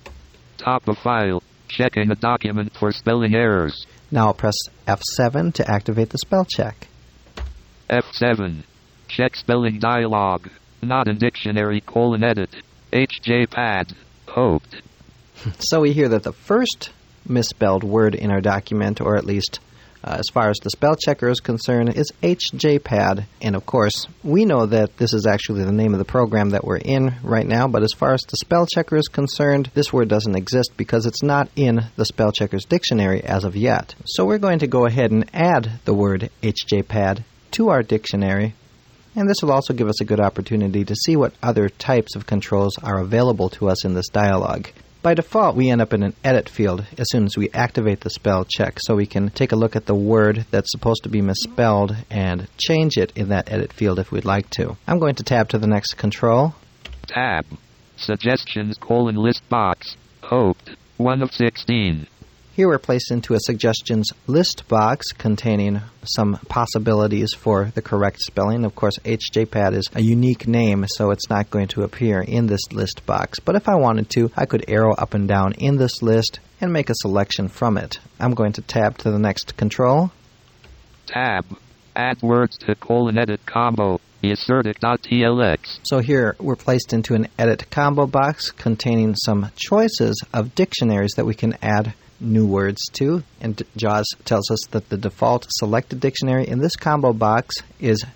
Speaker 3: Top of file. Checking a document for spelling errors.
Speaker 2: Now I'll press F7 to activate the spell check.
Speaker 3: F7. Check spelling dialog. Not in dictionary: edit. HJPAD. Hoped.
Speaker 2: So we hear that the first misspelled word in our document, or at least as far as the spell checker is concerned, is HJPAD. And of course, we know that this is actually the name of the program that we're in right now, but as far as the spell checker is concerned, this word doesn't exist because it's not in the spell checker's dictionary as of yet. So we're going to go ahead and add the word HJPAD to our dictionary, and this will also give us a good opportunity to see what other types of controls are available to us in this dialog. By default, we end up in an edit field as soon as we activate the spell check, so we can take a look at the word that's supposed to be misspelled and change it in that edit field if we'd like to. I'm going to tab to the next control.
Speaker 3: Tab. Suggestions: list box. Hoped. 1 of 16.
Speaker 2: Here we're placed into a suggestions list box containing some possibilities for the correct spelling. Of course, HJPAD is a unique name, so it's not going to appear in this list box. But if I wanted to, I could arrow up and down in this list and make a selection from it. I'm going to tab to the next control.
Speaker 3: Tab. Add words to edit combo. Esertic.tlx.
Speaker 2: So here we're placed into an edit combo box containing some choices of dictionaries that we can add new words to, and JAWS tells us that the default selected dictionary in this combo box is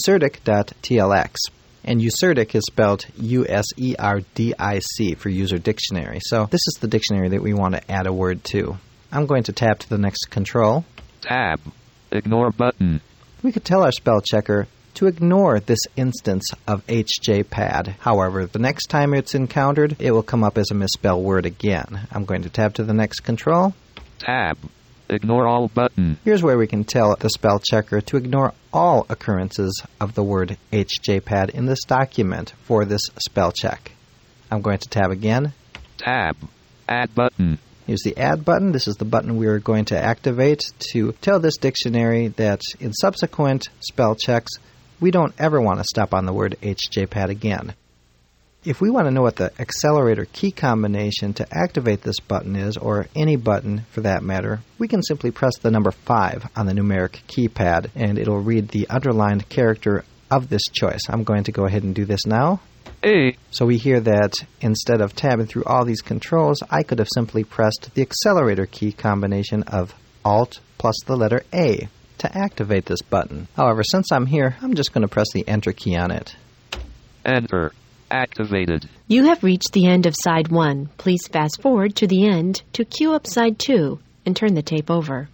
Speaker 2: Userdic.tlx, and Userdic is spelled U-S-E-R-D-I-C for user dictionary. So this is the dictionary that we want to add a word to. I'm going to tab to the next control.
Speaker 3: Tab. Ignore button.
Speaker 2: We could tell our spell checker to ignore this instance of HJPAD. However, the next time it's encountered, it will come up as a misspelled word again. I'm going to tab to the next control.
Speaker 3: Tab. Ignore all button.
Speaker 2: Here's where we can tell the spell checker to ignore all occurrences of the word HJPAD in this document for this spell check. I'm going to tab again.
Speaker 3: Tab. Add button.
Speaker 2: Here's the Add button. This is the button we are going to activate to tell this dictionary that in subsequent spell checks, we don't ever want to stop on the word HJPAD again. If we want to know what the accelerator key combination to activate this button is, or any button for that matter, we can simply press the number 5 on the numeric keypad, and it'll read the underlined character of this choice. I'm going to go ahead and do this now.
Speaker 3: A.
Speaker 2: So we hear that instead of tabbing through all these controls, I could have simply pressed the accelerator key combination of Alt plus the letter A. to activate this button. However, since I'm here, I'm just going to press the Enter key on it.
Speaker 3: Enter. Activated.
Speaker 1: You have reached the end of side 1. Please fast forward to the end to cue up side 2 and turn the tape over.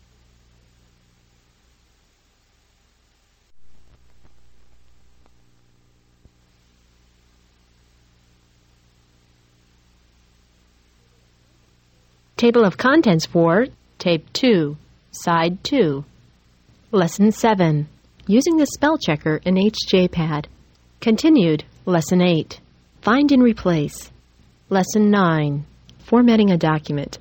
Speaker 1: Table of contents for Tape 2, Side 2. Lesson 7. Using the spell checker in HJPad. Continued. Lesson 8. Find and replace. Lesson 9. Formatting a document.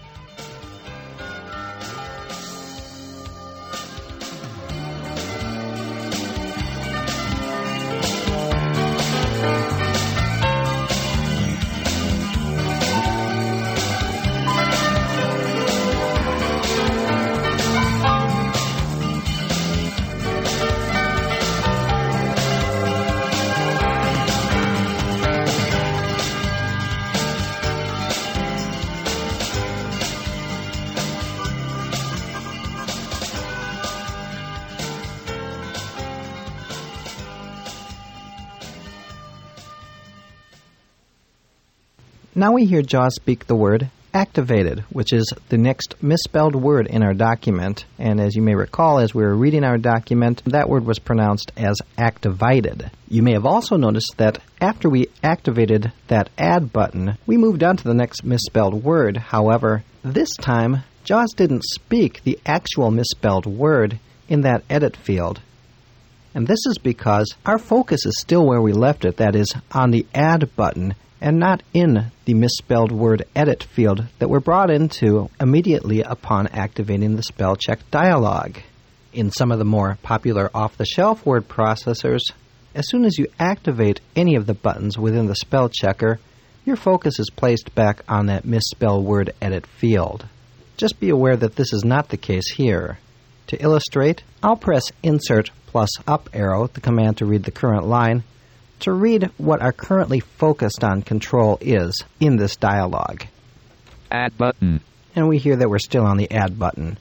Speaker 2: Now we hear JAWS speak the word activated, which is the next misspelled word in our document. And as you may recall, as we were reading our document, that word was pronounced as activated. You may have also noticed that after we activated that add button, we moved on to the next misspelled word. However, this time, JAWS didn't speak the actual misspelled word in that edit field. And this is because our focus is still where we left it, that is, on the add button, and not in the misspelled word edit field that we're brought into immediately upon activating the spell check dialog. In some of the more popular off-the-shelf word processors, as soon as you activate any of the buttons within the spell checker, your focus is placed back on that misspelled word edit field. Just be aware that this is not the case here. To illustrate, I'll press Insert plus up arrow, the command to read the current line, to read what our currently focused on control is in this dialog.
Speaker 3: Add button.
Speaker 2: And we hear that we're still on the Add button.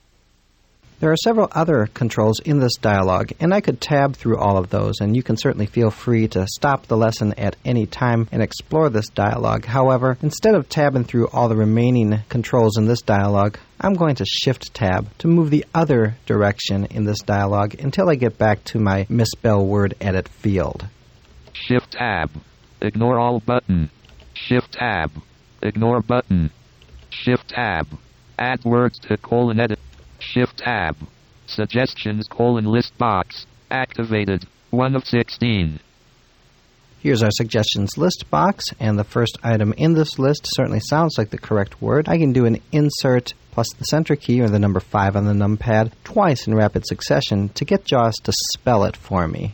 Speaker 2: There are several other controls in this dialog, and I could tab through all of those, and you can certainly feel free to stop the lesson at any time and explore this dialog. However, instead of tabbing through all the remaining controls in this dialog, I'm going to Shift Tab to move the other direction in this dialog until I get back to my misspell word edit field.
Speaker 3: Shift Tab. Ignore all button. Shift Tab. Ignore button. Shift Tab. Add words to edit. Shift Tab. Suggestions list box. Activated. 1 of 16.
Speaker 2: Here's our suggestions list box, and the first item in this list certainly sounds like the correct word. I can do an insert plus the center key, or the number 5 on the numpad, twice in rapid succession to get JAWS to spell it for me.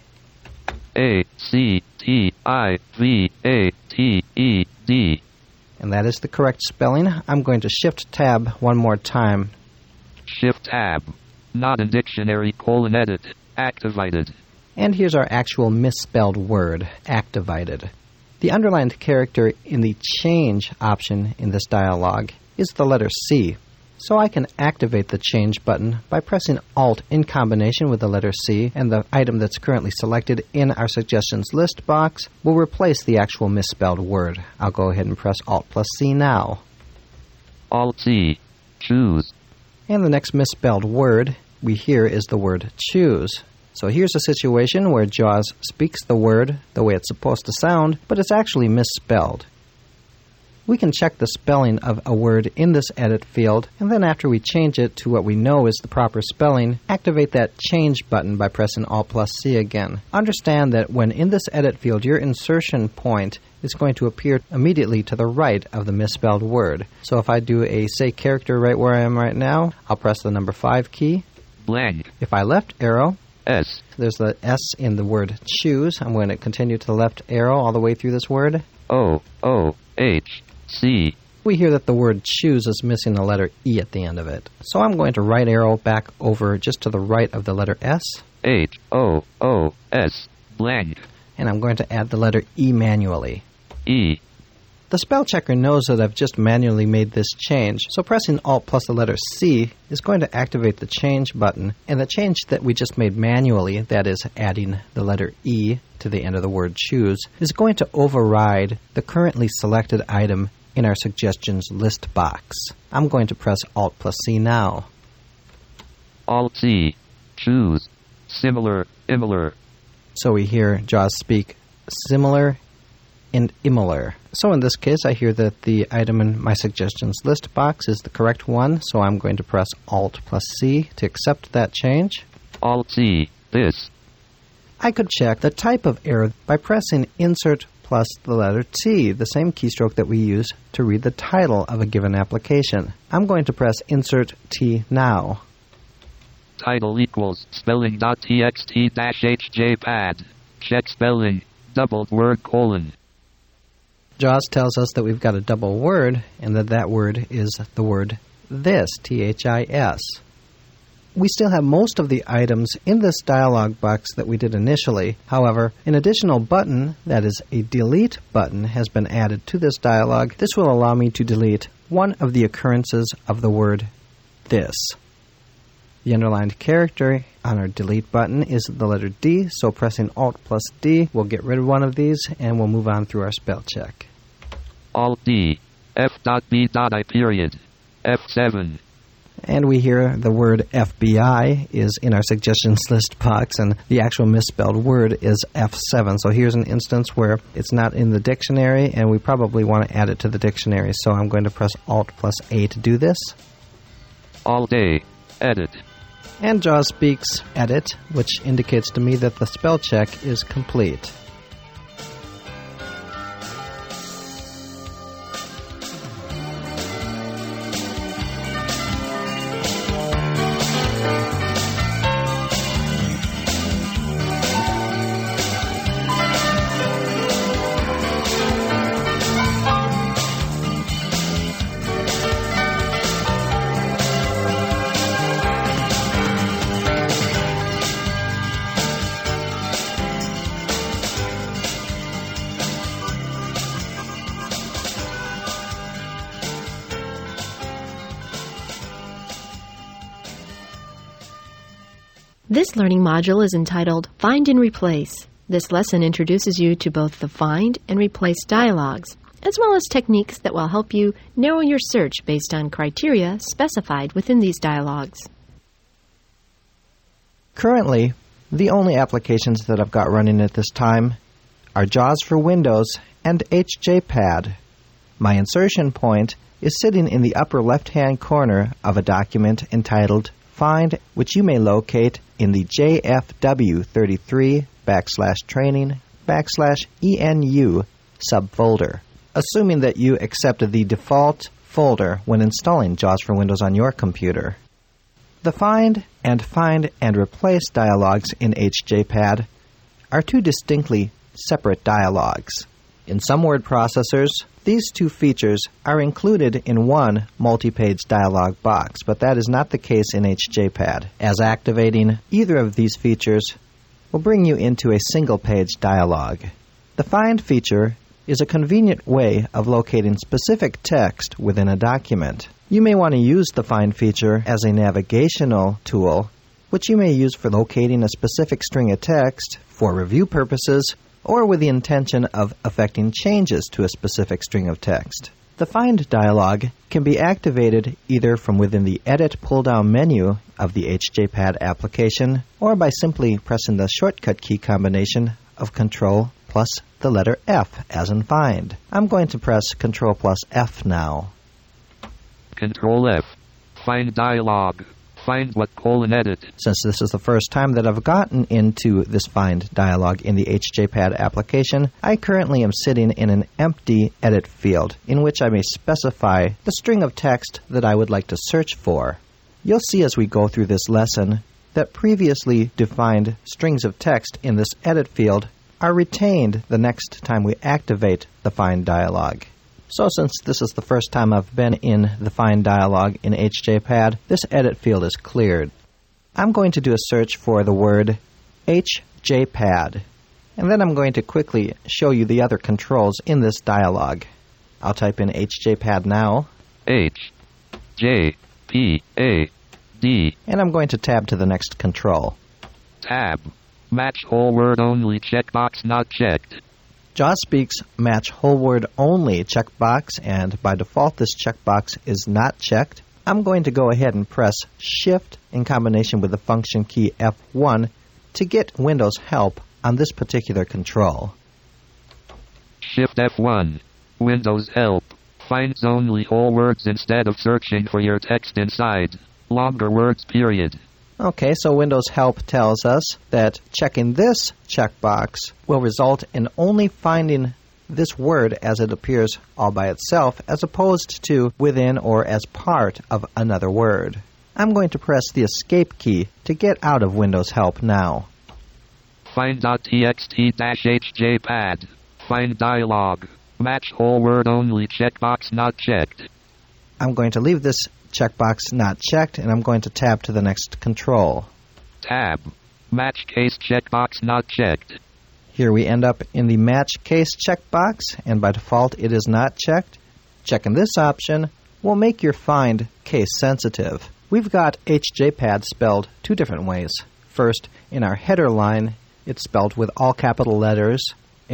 Speaker 3: A-C-T-I-V-A-T-E-D.
Speaker 2: And that is the correct spelling. I'm going to Shift Tab one more time.
Speaker 3: Shift Tab. Not in dictionary edit. Activated.
Speaker 2: And here's our actual misspelled word, activated. The underlined character in the Change option in this dialog is the letter C. So I can activate the Change button by pressing Alt in combination with the letter C, and the item that's currently selected in our suggestions list box will replace the actual misspelled word. I'll go ahead and press Alt plus C now.
Speaker 3: Alt-C. Choose.
Speaker 2: And the next misspelled word we hear is the word choose. So here's a situation where JAWS speaks the word the way it's supposed to sound, but it's actually misspelled. We can check the spelling of a word in this edit field, and then after we change it to what we know is the proper spelling, activate that Change button by pressing Alt plus C again. Understand that when in this edit field, your insertion point is going to appear immediately to the right of the misspelled word. So if I do a say character right where I am right now, I'll press the number 5 key.
Speaker 3: Blank.
Speaker 2: If I left arrow,
Speaker 3: S.
Speaker 2: There's the S in the word choose. I'm going to continue to the left arrow all the way through this word.
Speaker 3: O-O-H-C.
Speaker 2: We hear that the word choose is missing the letter E at the end of it. So I'm going to right arrow back over just to the right of the letter S.
Speaker 3: H-O-O-S. Blank.
Speaker 2: And I'm going to add the letter E manually.
Speaker 3: E.
Speaker 2: The spell checker knows that I've just manually made this change, so pressing Alt plus the letter C is going to activate the change button, and the change that we just made manually, that is adding the letter E to the end of the word choose, is going to override the currently selected item in our suggestions list box. I'm going to press Alt plus C now.
Speaker 3: Alt C. Choose. Similar, imilar.
Speaker 2: So we hear JAWS speak similar and imilar. So in this case, I hear that the item in my suggestions list box is the correct one, so I'm going to press Alt plus C to accept that change.
Speaker 3: Alt C. This.
Speaker 2: I could check the type of error by pressing Insert plus the letter T, the same keystroke that we use to read the title of a given application. I'm going to press Insert T now.
Speaker 3: Title equals spelling.txt-hjpad. Check spelling. Doubled word colon.
Speaker 2: JAWS tells us that we've got a double word, and that word is the word this, THIS. We still have most of the items in this dialog box that we did initially. However, an additional button, that is a delete button, has been added to this dialog. This will allow me to delete one of the occurrences of the word this. The underlined character on our delete button is the letter D, so pressing Alt plus D will get rid of one of these, and we'll move on through our spell check.
Speaker 3: Alt D. F.B.I period. F7.
Speaker 2: And we hear the word FBI is in our suggestions list box, and the actual misspelled word is F7. So here's an instance where it's not in the dictionary, and we probably want to add it to the dictionary. So I'm going to press Alt plus A to do this.
Speaker 3: Alt A. Edit.
Speaker 2: And JAWS speaks edit, which indicates to me that the spell check is complete.
Speaker 1: This learning module is entitled Find and Replace. This lesson introduces you to both the find and replace dialogues, as well as techniques that will help you narrow your search based on criteria specified within these dialogues.
Speaker 2: Currently, the only applications that I've got running at this time are JAWS for Windows and HJPAD. My insertion point is sitting in the upper left-hand corner of a document entitled Find, which you may locate in the JFW33/training/ENU subfolder, assuming that you accepted the default folder when installing JAWS for Windows on your computer. The Find and Replace dialogues in HJPAD are two distinctly separate dialogues. In some word processors, these two features are included in one multi-page dialog box, but that is not the case in HJPAD, as activating either of these features will bring you into a single-page dialog. The Find feature is a convenient way of locating specific text within a document. You may want to use the Find feature as a navigational tool, which you may use for locating a specific string of text for review purposes, or with the intention of effecting changes to a specific string of text. The Find dialog can be activated either from within the Edit pull-down menu of the HJPAD application, or by simply pressing the shortcut key combination of Control plus the letter F, as in Find. I'm going to press Control plus F now.
Speaker 3: Control F. Find dialog. Find what :edit.
Speaker 2: Since this is the first time that I've gotten into this Find dialog in the HJPAD application, I currently am sitting in an empty edit field in which I may specify the string of text that I would like to search for. You'll see as we go through this lesson that previously defined strings of text in this edit field are retained the next time we activate the Find dialog. So since this is the first time I've been in the Find dialog in HJPAD, this edit field is cleared. I'm going to do a search for the word HJPAD, and then I'm going to quickly show you the other controls in this dialog. I'll type in HJPAD now.
Speaker 3: HJPAD.
Speaker 2: And I'm going to tab to the next control.
Speaker 3: Tab. Match whole word only checkbox not checked.
Speaker 2: JAWS speaks match whole word only checkbox, and by default this checkbox is not checked. I'm going to go ahead and press Shift in combination with the function key F1 to get Windows help on this particular control.
Speaker 3: Shift F1. Windows help. Finds only whole words instead of searching for your text inside. Longer words, period.
Speaker 2: Okay, so Windows Help tells us that checking this checkbox will result in only finding this word as it appears all by itself, as opposed to within or as part of another word. I'm going to press the Escape key to get out of Windows Help now.
Speaker 3: Find.txt-hjpad. Find dialog. Match whole word only checkbox not checked.
Speaker 2: I'm going to leave this checkbox not checked, and I'm going to tab to the next control.
Speaker 3: Tab. Match case checkbox not checked.
Speaker 2: Here we end up in the match case checkbox, and by default it is not checked. Checking this option will make your find case sensitive. We've got HJPAD spelled two different ways. First, in our header line, it's spelled with all capital letters,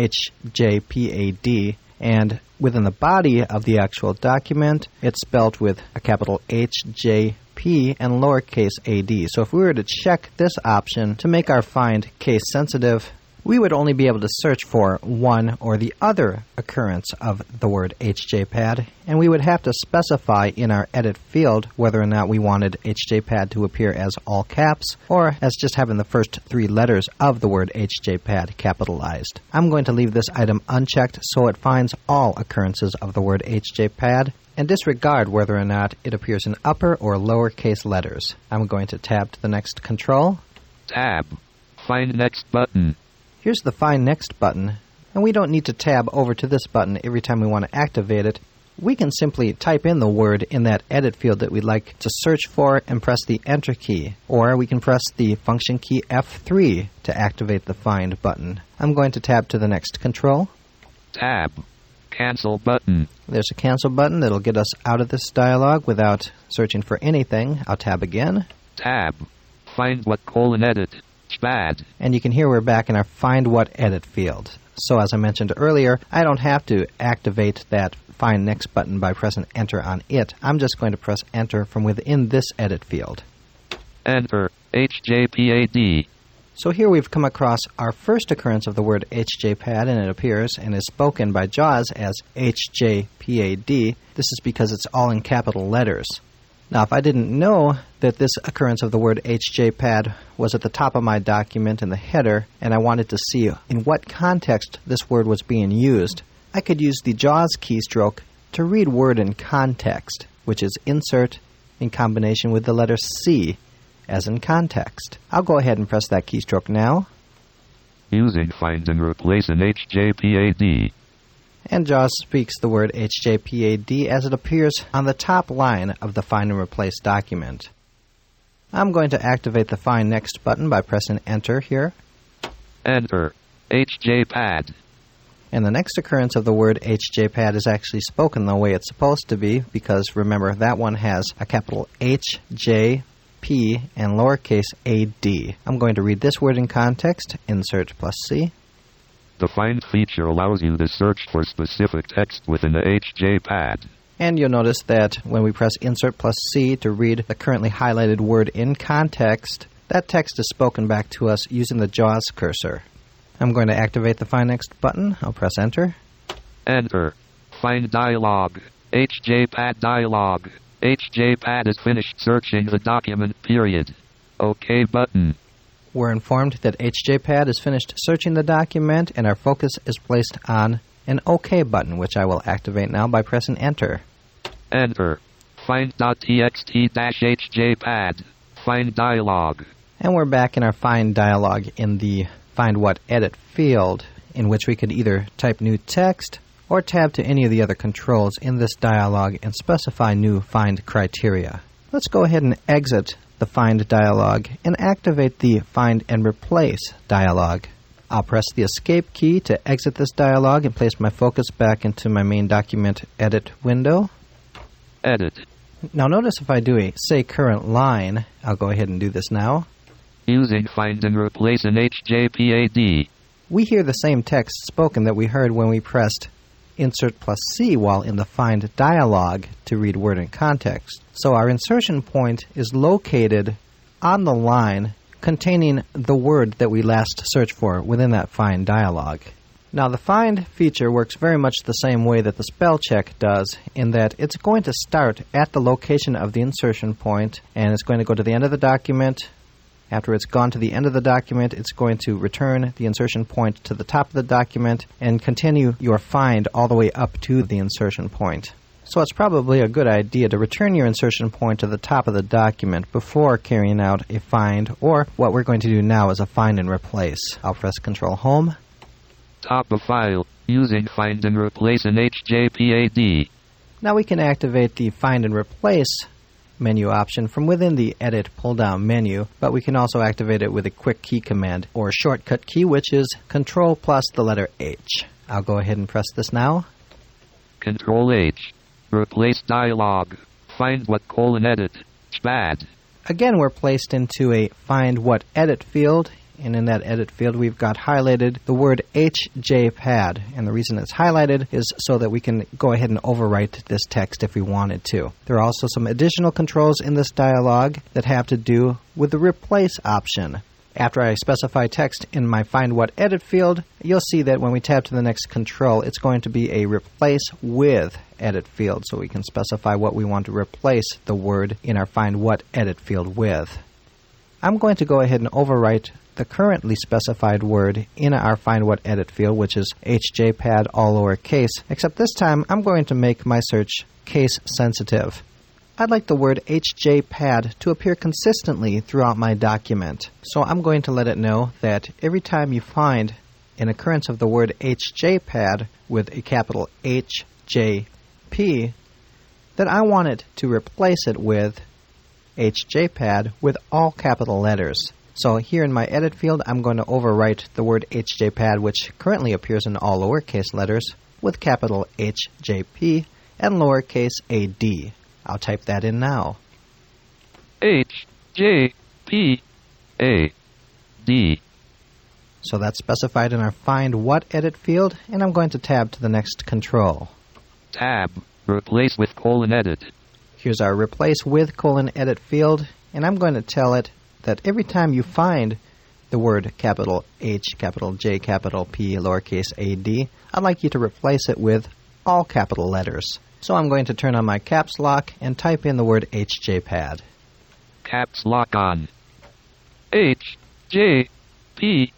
Speaker 2: HJPAD, and within the body of the actual document, it's spelled with a capital HJP and lowercase ad. So if we were to check this option to make our find case sensitive, we would only be able to search for one or the other occurrence of the word HJPAD, and we would have to specify in our edit field whether or not we wanted HJPAD to appear as all caps or as just having the first three letters of the word HJPAD capitalized. I'm going to leave this item unchecked so it finds all occurrences of the word HJPAD and disregard whether or not it appears in upper or lowercase letters. I'm going to tab to the next control.
Speaker 3: Tab. Find next button.
Speaker 2: Here's the Find Next button, and we don't need to tab over to this button every time we want to activate it. We can simply type in the word in that edit field that we'd like to search for and press the Enter key, or we can press the function key F3 to activate the Find button. I'm going to tab to the next control.
Speaker 3: Tab. Cancel button.
Speaker 2: There's a cancel button that'll get us out of this dialog without searching for anything. I'll tab again.
Speaker 3: Tab. Find what : edit. Bad.
Speaker 2: And you can hear we're back in our Find What Edit field. So as I mentioned earlier, I don't have to activate that Find Next button by pressing Enter on it. I'm just going to press Enter from within this edit field.
Speaker 3: Enter. HJPAD.
Speaker 2: So here we've come across our first occurrence of the word HJPAD, and it appears and is spoken by JAWS as HJPAD. This is because it's all in capital letters. Now, if I didn't know that this occurrence of the word HJPAD was at the top of my document in the header, and I wanted to see in what context this word was being used, I could use the JAWS keystroke to read word in context, which is insert in combination with the letter C, as in context. I'll go ahead and press that keystroke now.
Speaker 3: Using find and replace in HJPAD.
Speaker 2: And JAWS speaks the word HJPAD as it appears on the top line of the Find and Replace document. I'm going to activate the Find Next button by pressing Enter here.
Speaker 3: Enter. HJPAD.
Speaker 2: And the next occurrence of the word HJPAD is actually spoken the way it's supposed to be, because remember, that one has a capital H, J, P, and lowercase ad. I'm going to read this word in context, insert plus C.
Speaker 3: The Find feature allows you to search for specific text within the HJPAD.
Speaker 2: And you'll notice that when we press Insert plus C to read the currently highlighted word in context, that text is spoken back to us using the JAWS cursor. I'm going to activate the Find Next button. I'll press Enter.
Speaker 3: Enter. Find dialog. HJPAD dialog. HJPAD is finished searching the document, period. OK button.
Speaker 2: We're informed that HJPAD is finished searching the document, and our focus is placed on an OK button, which I will activate now by pressing Enter.
Speaker 3: Enter. Find.txt-hjpad. Find dialog.
Speaker 2: And we're back in our Find dialog in the Find What Edit field, in which we could either type new text or tab to any of the other controls in this dialog and specify new Find criteria. Let's go ahead and exit the Find dialog and activate the Find and Replace dialog. I'll press the Escape key to exit this dialog and place my focus back into my main document edit window.
Speaker 3: Edit.
Speaker 2: Now notice if I do a say current line, I'll go ahead and do this now.
Speaker 3: Using find and replace in HJPAD.
Speaker 2: We hear the same text spoken that we heard when we pressed Insert plus C while in the Find dialog to read word in context. So our insertion point is located on the line containing the word that we last searched for within that Find dialog. Now the Find feature works very much the same way that the spell check does, in that it's going to start at the location of the insertion point, and it's going to go to the end of the document. After it's gone to the end of the document, it's going to return the insertion point to the top of the document and continue your find all the way up to the insertion point. So it's probably a good idea to return your insertion point to the top of the document before carrying out a find, or what we're going to do now is a find and replace. I'll press Control Home.
Speaker 3: Top of file. Using find and replace in HJPAD.
Speaker 2: Now we can activate the Find and Replace menu option from within the Edit pull-down menu, but we can also activate it with a quick key command or shortcut key, which is Control plus the letter H. I'll go ahead and press this now.
Speaker 3: Control H. Replace dialog. Find what : edit. Bad.
Speaker 2: Again, we're placed into a Find What Edit field, and in that edit field we've got highlighted the word HJPAD, and the reason it's highlighted is so that we can go ahead and overwrite this text if we wanted to. There are also some additional controls in this dialog that have to do with the Replace option. After I specify text in my Find What Edit field, you'll see that when we tab to the next control, it's going to be a Replace With Edit field, so we can specify what we want to replace the word in our Find What Edit field with. I'm going to go ahead and overwrite the currently specified word in our Find What Edit field, which is HJPAD all lowercase, except this time I'm going to make my search case sensitive. I'd like the word HJPAD to appear consistently throughout my document, so I'm going to let it know that every time you find an occurrence of the word HJPAD with a capital HJP, that I want it to replace it with HJPAD with all capital letters. So here in my edit field, I'm going to overwrite the word HJPAD, which currently appears in all lowercase letters, with capital HJP and lowercase ad. I'll type that in now.
Speaker 3: HJPAD.
Speaker 2: So that's specified in our Find What Edit field, and I'm going to tab to the next control.
Speaker 3: Tab. Replace with : edit.
Speaker 2: Here's our Replace With : edit field, and I'm going to tell it that every time you find the word capital H, capital J, capital P, lowercase ad, I'd like you to replace it with all capital letters. So I'm going to turn on my caps lock and type in the word HJPAD.
Speaker 3: Caps lock on. HJPAD.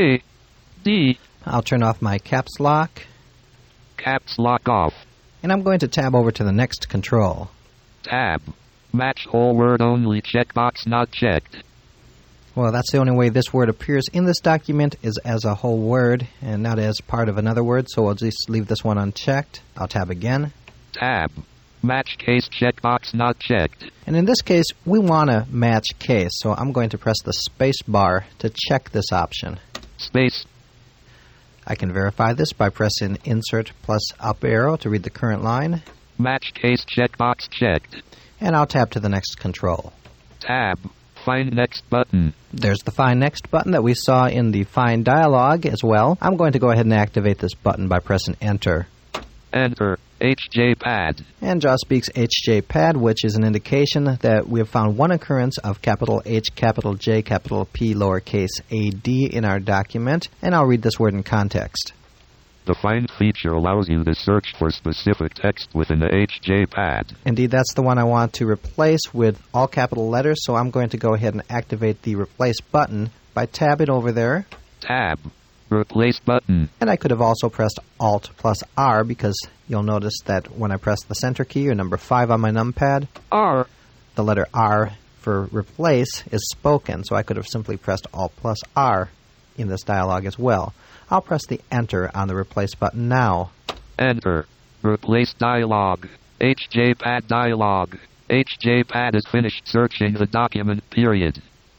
Speaker 2: I'll turn off my caps lock.
Speaker 3: Caps lock off.
Speaker 2: And I'm going to tab over to the next control.
Speaker 3: Tab. Match whole word only, checkbox not checked.
Speaker 2: Well, that's the only way this word appears in this document is as a whole word and not as part of another word, so I'll just leave this one unchecked. I'll tab again.
Speaker 3: Tab. Match case, checkbox not checked.
Speaker 2: And in this case, we want to match case, so I'm going to press the space bar to check this option.
Speaker 3: Space.
Speaker 2: I can verify this by pressing Insert plus up arrow to read the current line.
Speaker 3: Match case, checkbox checked.
Speaker 2: And I'll tab to the next control.
Speaker 3: Tab. Find next button.
Speaker 2: There's the Find Next button that we saw in the Find dialog as well. I'm going to go ahead and activate this button by pressing Enter.
Speaker 3: Enter. HJPAD.
Speaker 2: And JAWS speaks HJPAD, which is an indication that we have found one occurrence of capital H, capital J, capital P, lowercase ad in our document. And I'll read this word in context.
Speaker 3: The Find feature allows you to search for specific text within the HJPAD.
Speaker 2: Indeed, that's the one I want to replace with all capital letters, so I'm going to go ahead and activate the Replace button by tabbing over there.
Speaker 3: Tab. Replace button.
Speaker 2: And I could have also pressed Alt plus R, because you'll notice that when I press the Center key, or number 5 on my numpad,
Speaker 3: R.
Speaker 2: The letter R for replace is spoken, so I could have simply pressed Alt plus R in this dialog as well. I'll press the Enter on the Replace button now.
Speaker 3: Enter. Replace dialog. HJPAD dialog. HJPAD is finished searching the document, period.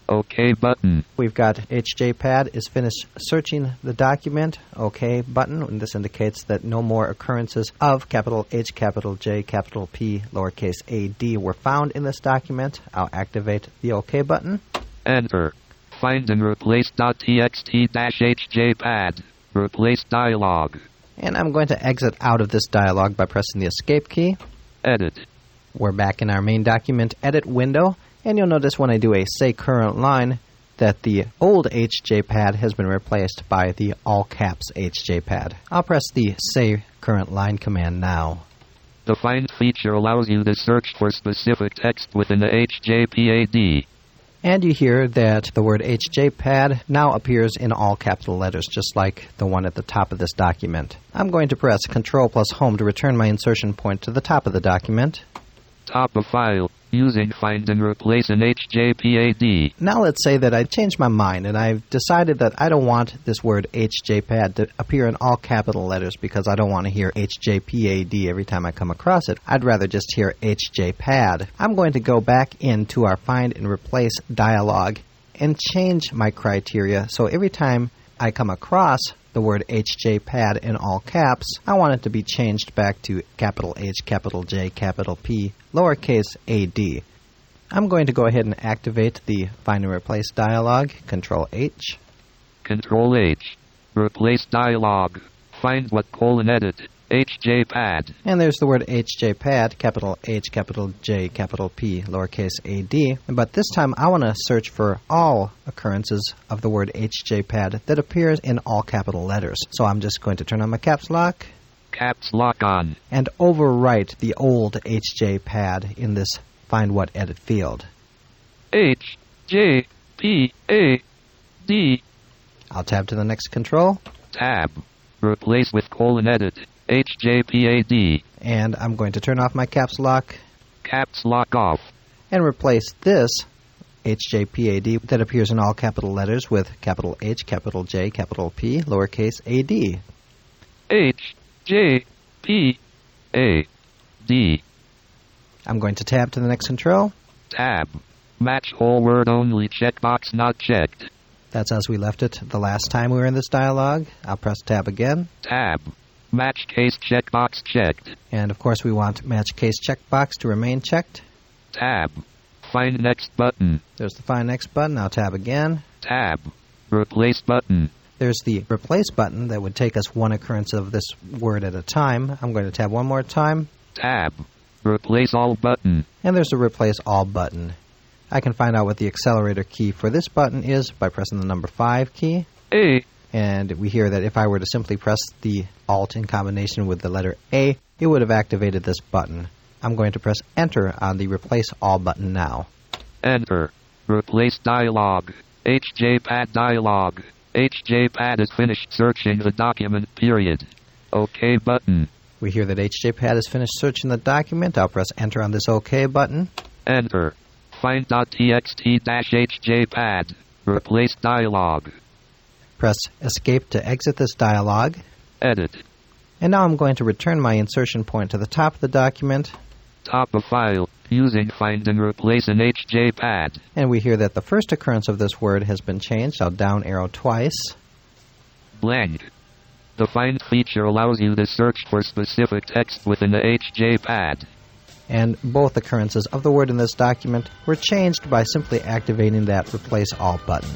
Speaker 3: OK button.
Speaker 2: We've got HJPAD is finished searching the document. OK button. And this indicates that no more occurrences of capital H, capital J, capital P, lowercase a-d were found in this document. I'll activate the OK button.
Speaker 3: Enter. Find and replace .txt-hjpad. Replace dialog.
Speaker 2: And I'm going to exit out of this dialog by pressing the Escape key.
Speaker 3: Edit.
Speaker 2: We're back in our main document edit window. And you'll notice when I do a Say Current Line that the old HJPAD has been replaced by the all caps HJPAD. I'll press the Say Current Line command now.
Speaker 3: The Find feature allows you to search for specific text within the HJPAD.
Speaker 2: And you hear that the word HJPAD now appears in all capital letters, just like the one at the top of this document. I'm going to press Control plus Home to return my insertion point to the top of the document.
Speaker 3: Top of file. Using Find and Replace in HJPAD.
Speaker 2: Now let's say that I changed my mind and I've decided that I don't want this word HJPAD to appear in all capital letters because I don't want to hear HJPAD every time I come across it. I'd rather just hear HJPAD. I'm going to go back into our Find and Replace dialog and change my criteria so every time I come across the word HJPAD in all caps, I want it to be changed back to capital H, capital J, capital P, lowercase a-d. I'm going to go ahead and activate the Find and Replace dialog. Control H.
Speaker 3: Control H. Replace dialog. Find what : edit. HJPAD.
Speaker 2: And there's the word HJPAD, capital H, capital J, capital P, lowercase a-d. But this time I want to search for all occurrences of the word HJPAD that appears in all capital letters. So I'm just going to turn on my caps lock.
Speaker 3: Caps lock on.
Speaker 2: And overwrite the old HJPAD in this Find What Edit field.
Speaker 3: HJPAD.
Speaker 2: I'll tab to the next control.
Speaker 3: Tab. Replace with : edit. HJPAD.
Speaker 2: And I'm going to turn off my caps lock.
Speaker 3: Caps lock off.
Speaker 2: And replace this HJPAD that appears in all capital letters with capital H, capital J, capital P, lowercase a-d.
Speaker 3: HJPAD.
Speaker 2: I'm going to tab to the next control.
Speaker 3: Tab. Match whole word only checkbox not checked.
Speaker 2: That's as we left it the last time we were in this dialog. I'll press tab again.
Speaker 3: Tab. Match case checkbox checked.
Speaker 2: And of course we want match case checkbox to remain checked.
Speaker 3: Tab. Find next button.
Speaker 2: There's the Find Next button. I'll tab again.
Speaker 3: Tab. Replace button.
Speaker 2: There's the Replace button that would take us one occurrence of this word at a time. I'm going to tab one more time.
Speaker 3: Tab. Replace all button.
Speaker 2: And there's the Replace All button. I can find out what the accelerator key for this button is by pressing the number 5 key.
Speaker 3: A.
Speaker 2: And we hear that if I were to simply press the Alt in combination with the letter A, it would have activated this button. I'm going to press Enter on the Replace All button now.
Speaker 3: Enter. Replace dialog. HJPAD dialog. HJPAD is finished searching the document, period. OK button.
Speaker 2: We hear that HJPAD is finished searching the document. I'll press Enter on this OK button.
Speaker 3: Enter. Find.txt-hjpad. Replace dialog.
Speaker 2: Press Escape to exit this dialog.
Speaker 3: Edit.
Speaker 2: And now I'm going to return my insertion point to the top of the document.
Speaker 3: Top of file. Using Find and Replace in HJPAD.
Speaker 2: And we hear that the first occurrence of this word has been changed. I'll down arrow twice.
Speaker 3: Blank. The Find feature allows you to search for specific text within the HJPAD.
Speaker 2: And both occurrences of the word in this document were changed by simply activating that Replace All button.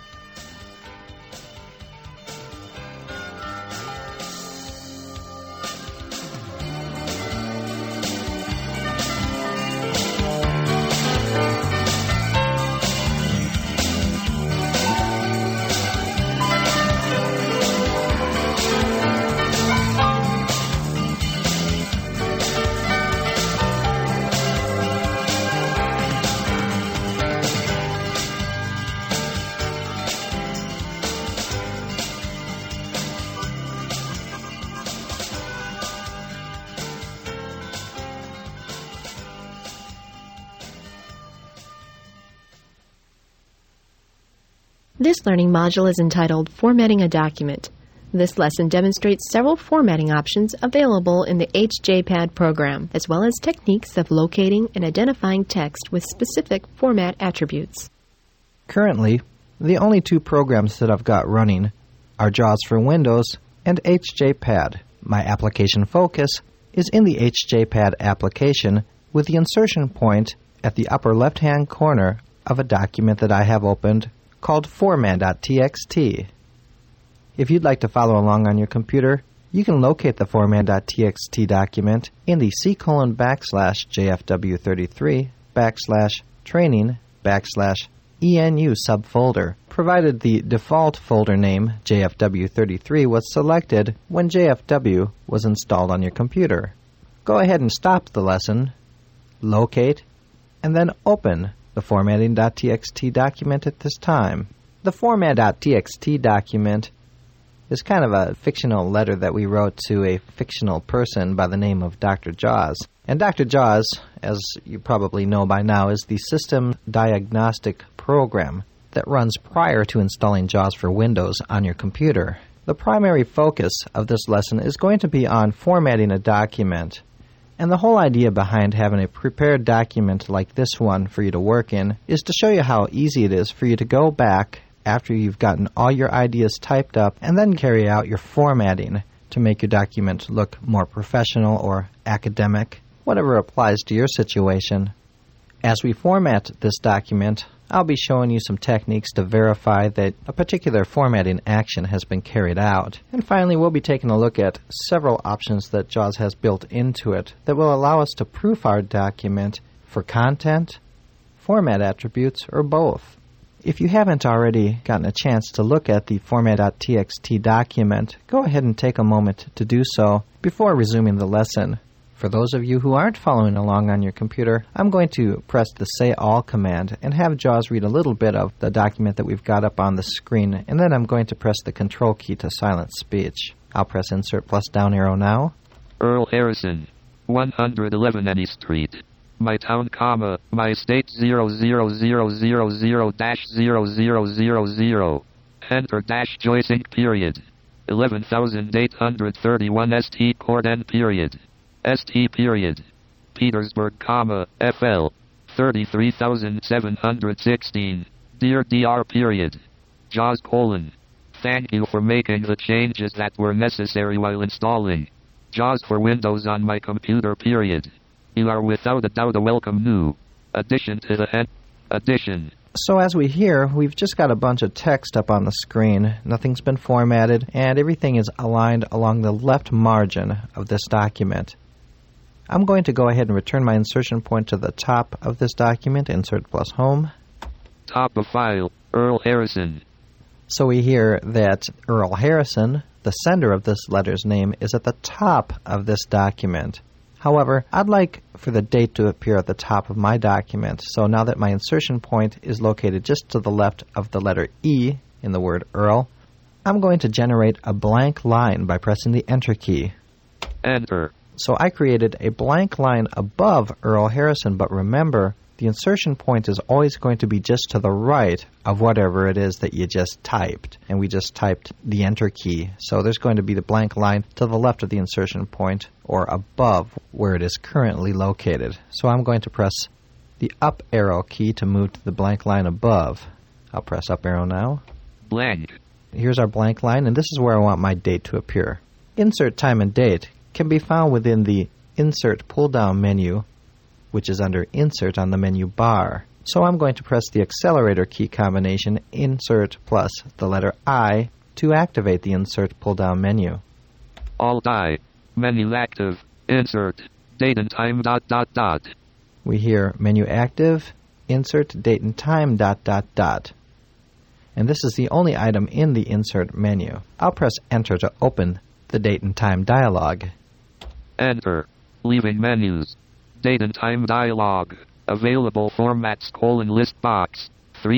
Speaker 1: This learning module is entitled Formatting a Document. This lesson demonstrates several formatting options available in the HJPAD program, as well as techniques of locating and identifying text with specific format attributes.
Speaker 2: Currently, the only two programs that I've got running are JAWS for Windows and HJPAD. My application focus is in the HJPAD application with the insertion point at the upper left-hand corner of a document that I have opened called format.txt. If you'd like to follow along on your computer, you can locate the format.txt document in the C:\/JFW33/training/ENU subfolder, provided the default folder name JFW33 was selected when JFW was installed on your computer. Go ahead and stop the lesson, locate, and then open the formatting.txt document at this time. The format.txt document is kind of a fictional letter that we wrote to a fictional person by the name of Dr. Jaws. And Dr. Jaws, as you probably know by now, is the system diagnostic program that runs prior to installing JAWS for Windows on your computer. The primary focus of this lesson is going to be on formatting a document. And the whole idea behind having a prepared document like this one for you to work in is to show you how easy it is for you to go back after you've gotten all your ideas typed up and then carry out your formatting to make your document look more professional or academic, whatever applies to your situation. As we format this document, I'll be showing you some techniques to verify that a particular formatting action has been carried out. And finally, we'll be taking a look at several options that JAWS has built into it that will allow us to proof our document for content, format attributes, or both. If you haven't already gotten a chance to look at the format.txt document, go ahead and take a moment to do so before resuming the lesson. For those of you who aren't following along on your computer, I'm going to press the Say All command and have JAWS read a little bit of the document that we've got up on the screen, and then I'm going to press the Control key to silence speech. I'll press Insert plus down arrow now.
Speaker 3: Earl Harrison, 111 Any Street. My town, comma, my state 00000-0000. Enter dash Joyce Inc. period. 11,831 ST Court N period. ST period. Petersburg, comma, FL. 33,716. Dear DR period. JAWS colon. Thank you for making the changes that were necessary while installing JAWS for Windows on my computer period. You are without a doubt a welcome new addition to the addition.
Speaker 2: So as we hear, we've just got a bunch of text up on the screen. Nothing's been formatted, and everything is aligned along the left margin of this document. I'm going to go ahead and return my insertion point to the top of this document, Insert plus Home.
Speaker 3: Top of file, Earl Harrison.
Speaker 2: So we hear that Earl Harrison, the sender of this letter's name, is at the top of this document. However, I'd like for the date to appear at the top of my document. So now that my insertion point is located just to the left of the letter E in the word Earl, I'm going to generate a blank line by pressing the Enter key.
Speaker 3: Enter.
Speaker 2: So I created a blank line above Earl Harrison, but remember, the insertion point is always going to be just to the right of whatever it is that you just typed. And we just typed the Enter key. So there's going to be the blank line to the left of the insertion point or above where it is currently located. So I'm going to press the up arrow key to move to the blank line above. I'll press up arrow now.
Speaker 3: Blank.
Speaker 2: Here's our blank line, and this is where I want my date to appear. Insert time and date can be found within the Insert pull-down menu, which is under Insert on the menu bar. So I'm going to press the accelerator key combination Insert plus the letter I to activate the Insert pull-down menu.
Speaker 3: Alt I. Menu active. Insert. Date and time ...
Speaker 2: We hear menu active, Insert date and time ... And this is the only item in the Insert menu. I'll press Enter to open the date and time dialog.
Speaker 3: Enter. Leaving menus. Date and time dialog. Available formats : list box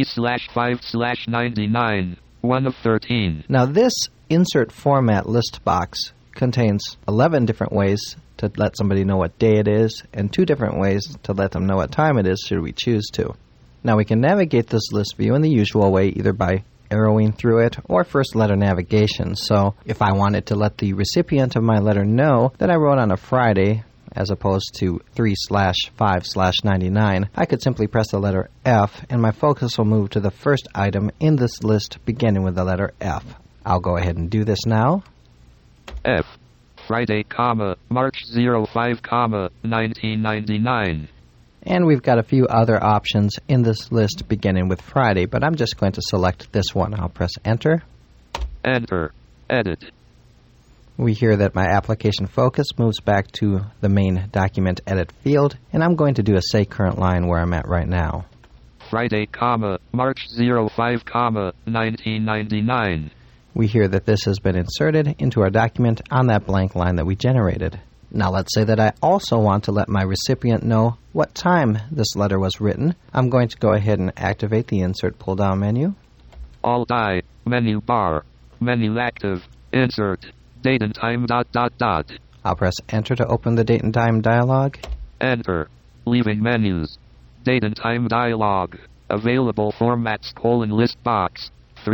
Speaker 3: 3/5/99 1 of 13.
Speaker 2: Now this insert format list box contains 11 different ways to let somebody know what day it is and 2 different ways to let them know what time it is should we choose to. Now we can navigate this list view in the usual way, either by arrowing through it or first letter navigation. So if I wanted to let the recipient of my letter know that I wrote on a Friday, as opposed to 3/5/99, I could simply press the letter F, and my focus will move to the first item in this list beginning with the letter F. I'll go ahead and do this now.
Speaker 3: F. Friday, March 05, 1999.
Speaker 2: And we've got a few other options in this list beginning with Friday, but I'm just going to select this one. I'll press Enter.
Speaker 3: Enter. Edit.
Speaker 2: We hear that my application focus moves back to the main document edit field, and I'm going to do a Say Current Line where I'm at right now.
Speaker 3: Friday, March 05, 1999.
Speaker 2: We hear that this has been inserted into our document on that blank line that we generated. Now let's say that I also want to let my recipient know what time this letter was written. I'm going to go ahead and activate the Insert pull-down menu.
Speaker 3: Alt I, menu bar, menu active, insert, date and time ...
Speaker 2: I'll press Enter to open the date and time dialog.
Speaker 3: Enter. Leaving menus. Date and time dialog. Available formats : list box.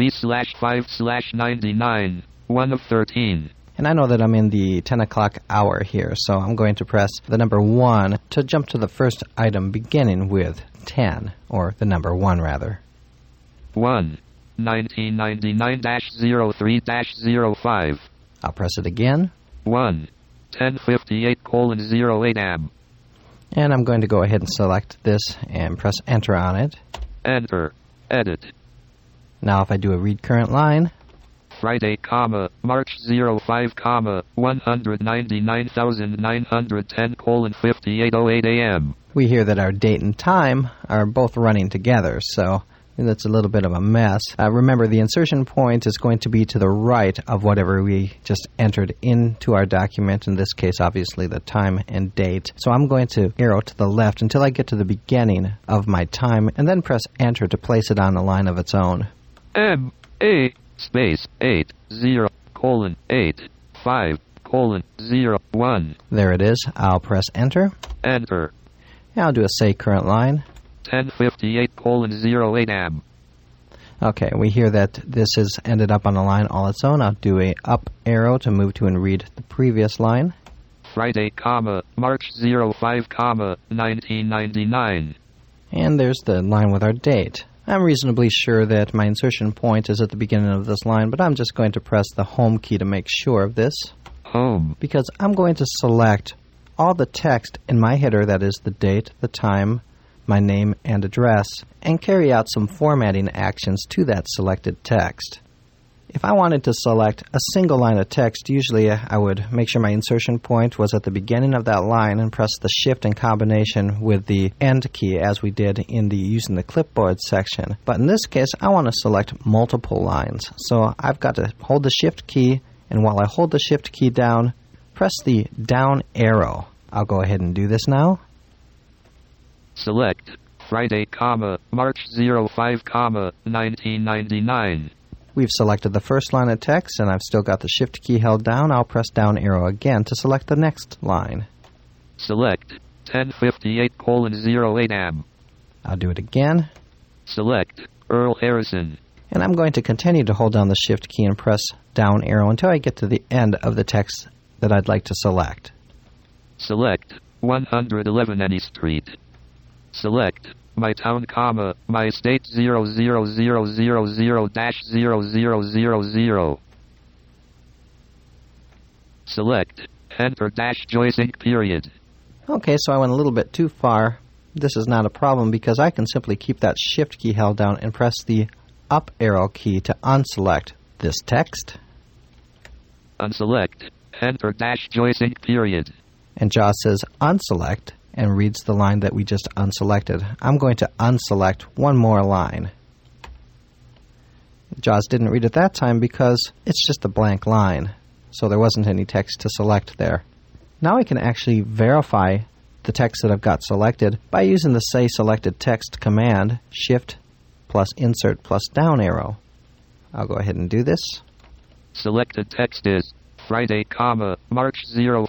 Speaker 3: 3/5/99. 1 of 13.
Speaker 2: And I know that I'm in the 10 o'clock hour here, so I'm going to press the number 1 to jump to the first item beginning with 10, or the number 1 rather.
Speaker 3: 1. 1999-03-05.
Speaker 2: I'll press it again.
Speaker 3: 1. 1058:08 am.
Speaker 2: And I'm going to go ahead and select this and press Enter on it.
Speaker 3: Enter. Edit.
Speaker 2: Now if I do a Read Current Line.
Speaker 3: Friday, March 05, 199,910:58:08 a.m.
Speaker 2: We hear that our date and time are both running together, so that's a little bit of a mess. Remember, the insertion point is going to be to the right of whatever we just entered into our document, in this case, obviously, the time and date. So I'm going to arrow to the left until I get to the beginning of my time, and then press Enter to place it on a line of its own.
Speaker 3: M.A. space 80:8:5:01.
Speaker 2: There it is. I'll press Enter.
Speaker 3: Enter.
Speaker 2: And I'll do a Say Current Line.
Speaker 3: 1058:08 am.
Speaker 2: Okay, we hear that this has ended up on a line all its own. I'll do a up arrow to move to and read the previous line.
Speaker 3: Friday, March 05, 1999.
Speaker 2: And there's the line with our date. I'm reasonably sure that my insertion point is at the beginning of this line, but I'm just going to press the Home key to make sure of this.
Speaker 3: Home.
Speaker 2: Because I'm going to select all the text in my header, that is the date, the time, my name and address, and carry out some formatting actions to that selected text. If I wanted to select a single line of text, usually I would make sure my insertion point was at the beginning of that line and press the Shift in combination with the End key as we did in the Using the Clipboard section. But in this case, I want to select multiple lines. So I've got to hold the Shift key, and while I hold the Shift key down, press the down arrow. I'll go ahead and do this now.
Speaker 3: Select Friday, March 05, 1999.
Speaker 2: We've selected the first line of text, and I've still got the Shift key held down. I'll press down arrow again to select the next line.
Speaker 3: Select 1058:08 am.
Speaker 2: I'll do it again.
Speaker 3: Select Earl Harrison.
Speaker 2: And I'm going to continue to hold down the Shift key and press down arrow until I get to the end of the text that I'd like to select.
Speaker 3: Select 111 Any Street. Select My Town, My State 00000-0000. Select Enter Joyce Inc. period.
Speaker 2: Okay, so I went a little bit too far. This is not a problem because I can simply keep that Shift key held down and press the up arrow key to unselect this text.
Speaker 3: Unselect Enter Joyce Inc. period.
Speaker 2: And JAWS says unselect and reads the line that we just unselected. I'm going to unselect one more line. JAWS didn't read it that time because it's just a blank line, so there wasn't any text to select there. Now I can actually verify the text that I've got selected by using the Say Selected Text command, Shift plus Insert plus down arrow. I'll go ahead and do this.
Speaker 3: Selected text is Friday, March 05,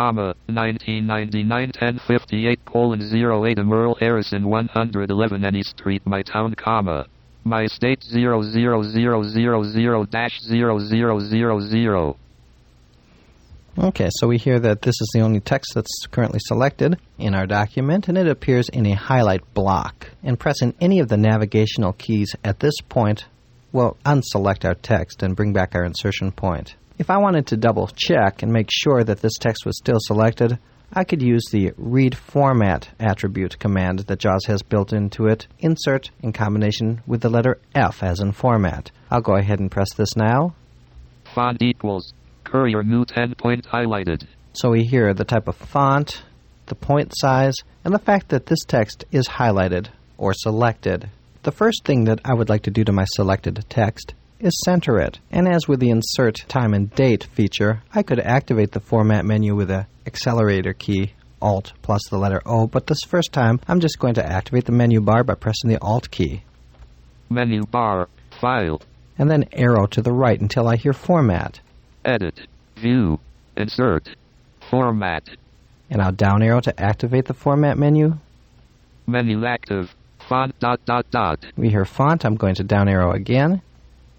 Speaker 3: 1999 1058:08 Earl Harrison 111 Any Street, My Town, My State 00000-0000.
Speaker 2: Okay, so we hear that this is the only text that's currently selected in our document, and it appears in a highlight block. And pressing any of the navigational keys at this point will unselect our text and bring back our insertion point. If I wanted to double check and make sure that this text was still selected, I could use the Read Format attribute command that JAWS has built into it, insert in combination with the letter F as in format. I'll go ahead and press this now.
Speaker 3: Font equals Courier New 10 point highlighted.
Speaker 2: So we hear the type of font, the point size, and the fact that this text is highlighted or selected. The first thing that I would like to do to my selected text is center it. And as with the Insert Time and Date feature, I could activate the Format menu with the accelerator key, Alt plus the letter O, but this first time I'm just going to activate the menu bar by pressing the Alt key.
Speaker 3: Menu bar, File,
Speaker 2: and then arrow to the right until I hear Format.
Speaker 3: Edit, View, Insert, Format.
Speaker 2: And I'll down arrow to activate the Format menu.
Speaker 3: Menu active, Font ...
Speaker 2: We hear Font. I'm going to down arrow again.
Speaker 3: Paragraph ...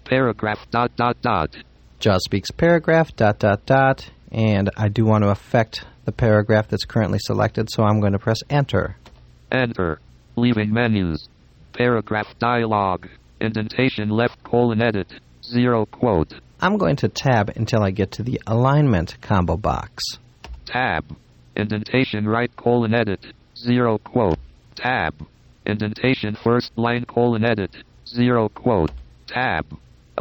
Speaker 2: JAWS speaks paragraph ... and I do want to affect the paragraph that's currently selected, so I'm going to press Enter.
Speaker 3: Enter. Leaving menus. Paragraph dialog. Indentation left : edit. 0 quote.
Speaker 2: I'm going to tab until I get to the Alignment combo box.
Speaker 3: Tab. Indentation right : edit. 0 quote. Tab. Indentation first line : edit. 0 quote. Tab. Alignment :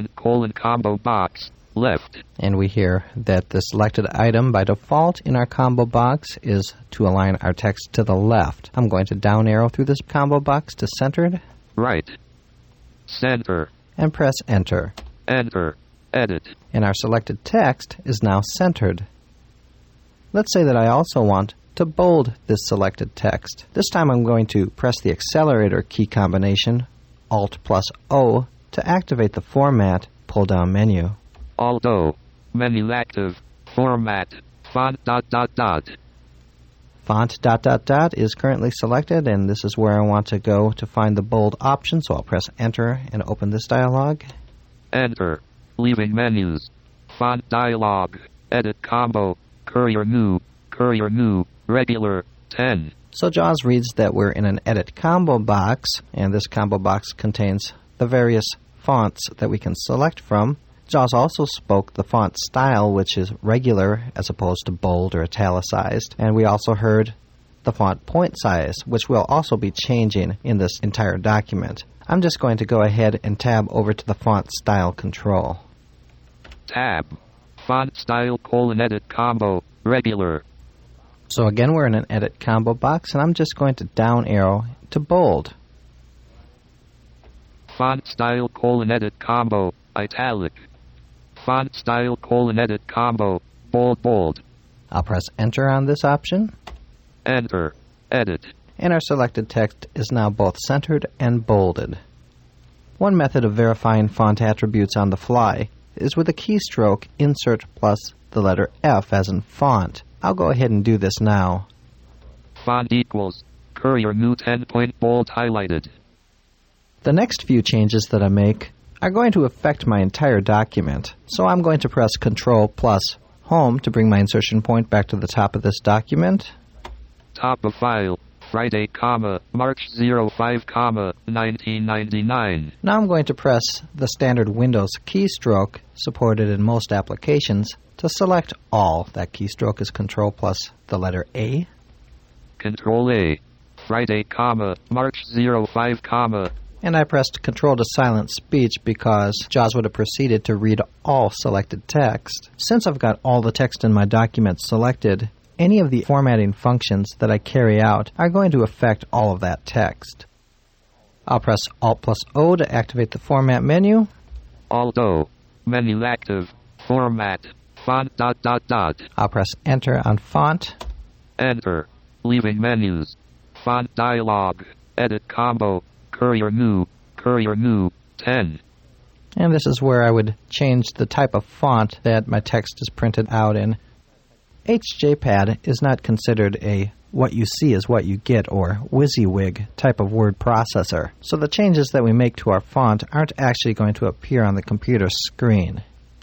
Speaker 3: combo box. Left.
Speaker 2: And we hear that the selected item by default in our combo box is to align our text to the left. I'm going to down arrow through this combo box to centered.
Speaker 3: Right. Center.
Speaker 2: And press Enter.
Speaker 3: Enter. Edit.
Speaker 2: And our selected text is now centered. Let's say that I also want to bold this selected text. This time I'm going to press the accelerator key combination, Alt plus O, to activate the Format pull-down menu.
Speaker 3: Alt O. Menu active. Format. Font ...
Speaker 2: Font ... is currently selected, and this is where I want to go to find the bold option, so I'll press Enter and open this dialog.
Speaker 3: Enter. Leaving menus. Font dialog. Edit combo. Courier New. Regular. 10.
Speaker 2: So JAWS reads that we're in an Edit combo box, and this combo box contains the various fonts that we can select from. JAWS also spoke the font style, which is regular as opposed to bold or italicized. And we also heard the font point size, which will also be changing in this entire document. I'm just going to go ahead and tab over to the font style control.
Speaker 3: Tab. Font style : edit combo. Regular.
Speaker 2: So again, we're in an Edit combo box, and I'm just going to down arrow to bold.
Speaker 3: Font style : edit combo. Italic. Font style : edit combo. Bold.
Speaker 2: I'll press Enter on this option.
Speaker 3: Enter. Edit.
Speaker 2: And our selected text is now both centered and bolded. One method of verifying font attributes on the fly is with a keystroke Insert plus the letter F as in font. I'll go ahead and do this now.
Speaker 3: Font equals Courier New 10 point bold highlighted.
Speaker 2: The next few changes that I make are going to affect my entire document. So I'm going to press Control plus Home to bring my insertion point back to the top of this document.
Speaker 3: Top of file, Friday, March 05, 1999.
Speaker 2: Now I'm going to press the standard Windows keystroke supported in most applications to select all. That keystroke is Control plus the letter A.
Speaker 3: Control A, Friday, March 05,
Speaker 2: and I pressed Control to silence speech because JAWS would have proceeded to read all selected text. Since I've got all the text in my document selected, any of the formatting functions that I carry out are going to affect all of that text. I'll press Alt plus O to activate the Format menu.
Speaker 3: Alt O, menu active, Format, Font ...
Speaker 2: I'll press Enter on Font.
Speaker 3: Enter, leaving menus, Font dialog, Edit combo, Courier New, 10.
Speaker 2: And this is where I would change the type of font that my text is printed out in. HJPAD is not considered a what you see is what you get or WYSIWYG type of word processor. So the changes that we make to our font aren't actually going to appear on the computer screen.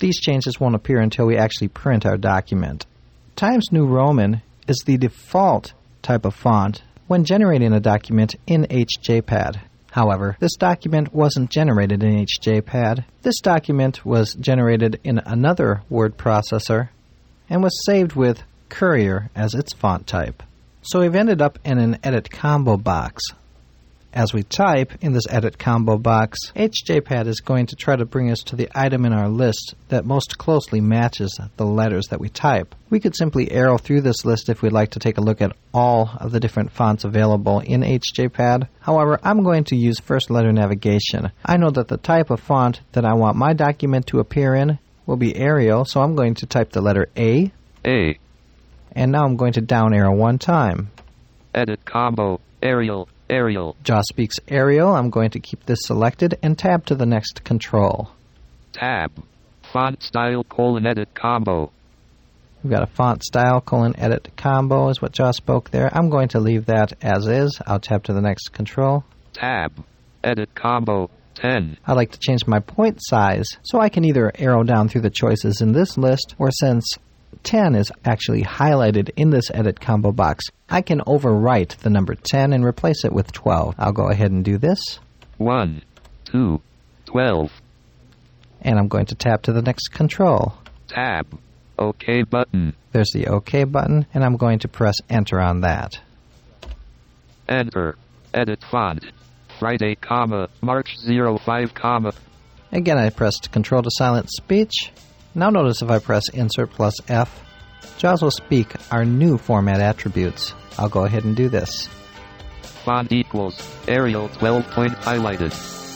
Speaker 2: these changes won't appear until we actually print our document. Times New Roman is the default type of font when generating a document in HJPAD. However, this document wasn't generated in HJPAD. This document was generated in another word processor and was saved with Courier as its font type. So we've ended up in an edit combo box. As we type in this edit combo box, HJPAD is going to try to bring us to the item in our list that most closely matches the letters that we type. We could simply arrow through this list if we'd like to take a look at all of the different fonts available in HJPAD. However, I'm going to use first letter navigation. I know that the type of font that I want my document to appear in will be Arial, so I'm going to type the letter A.
Speaker 3: A.
Speaker 2: And now I'm going to down arrow one time.
Speaker 3: Edit combo. Arial. Arial.
Speaker 2: JAWS speaks Arial. I'm going to keep this selected and tab to the next control.
Speaker 3: Tab. Font style : edit combo.
Speaker 2: We've got a font style : edit combo is what JAWS spoke there. I'm going to leave that as is. I'll tab to the next control.
Speaker 3: Tab. Edit combo 10.
Speaker 2: I'd like to change my point size, so I can either arrow down through the choices in this list, or since 10 is actually highlighted in this edit combo box, I can overwrite the number 10 and replace it with 12. I'll go ahead and do this.
Speaker 3: 1, 2, 12.
Speaker 2: And I'm going to tab to the next control.
Speaker 3: Tab. OK button.
Speaker 2: There's the OK button, and I'm going to press Enter on that.
Speaker 3: Enter. Edit font. Friday, March 05,
Speaker 2: Again, I pressed Control to silence speech. Now notice if I press Insert plus F, JAWS will speak our new format attributes. I'll go ahead and do this.
Speaker 3: Font equals Arial 12 point highlighted.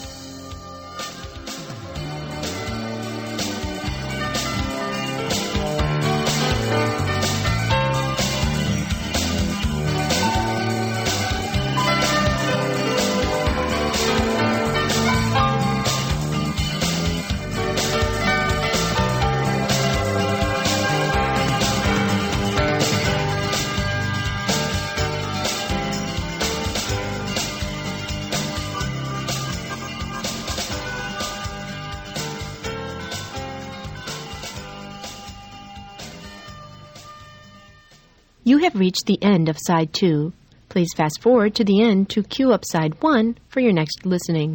Speaker 1: You have reached the end of Side 2. Please fast forward to the end to queue up Side 1 for your next listening.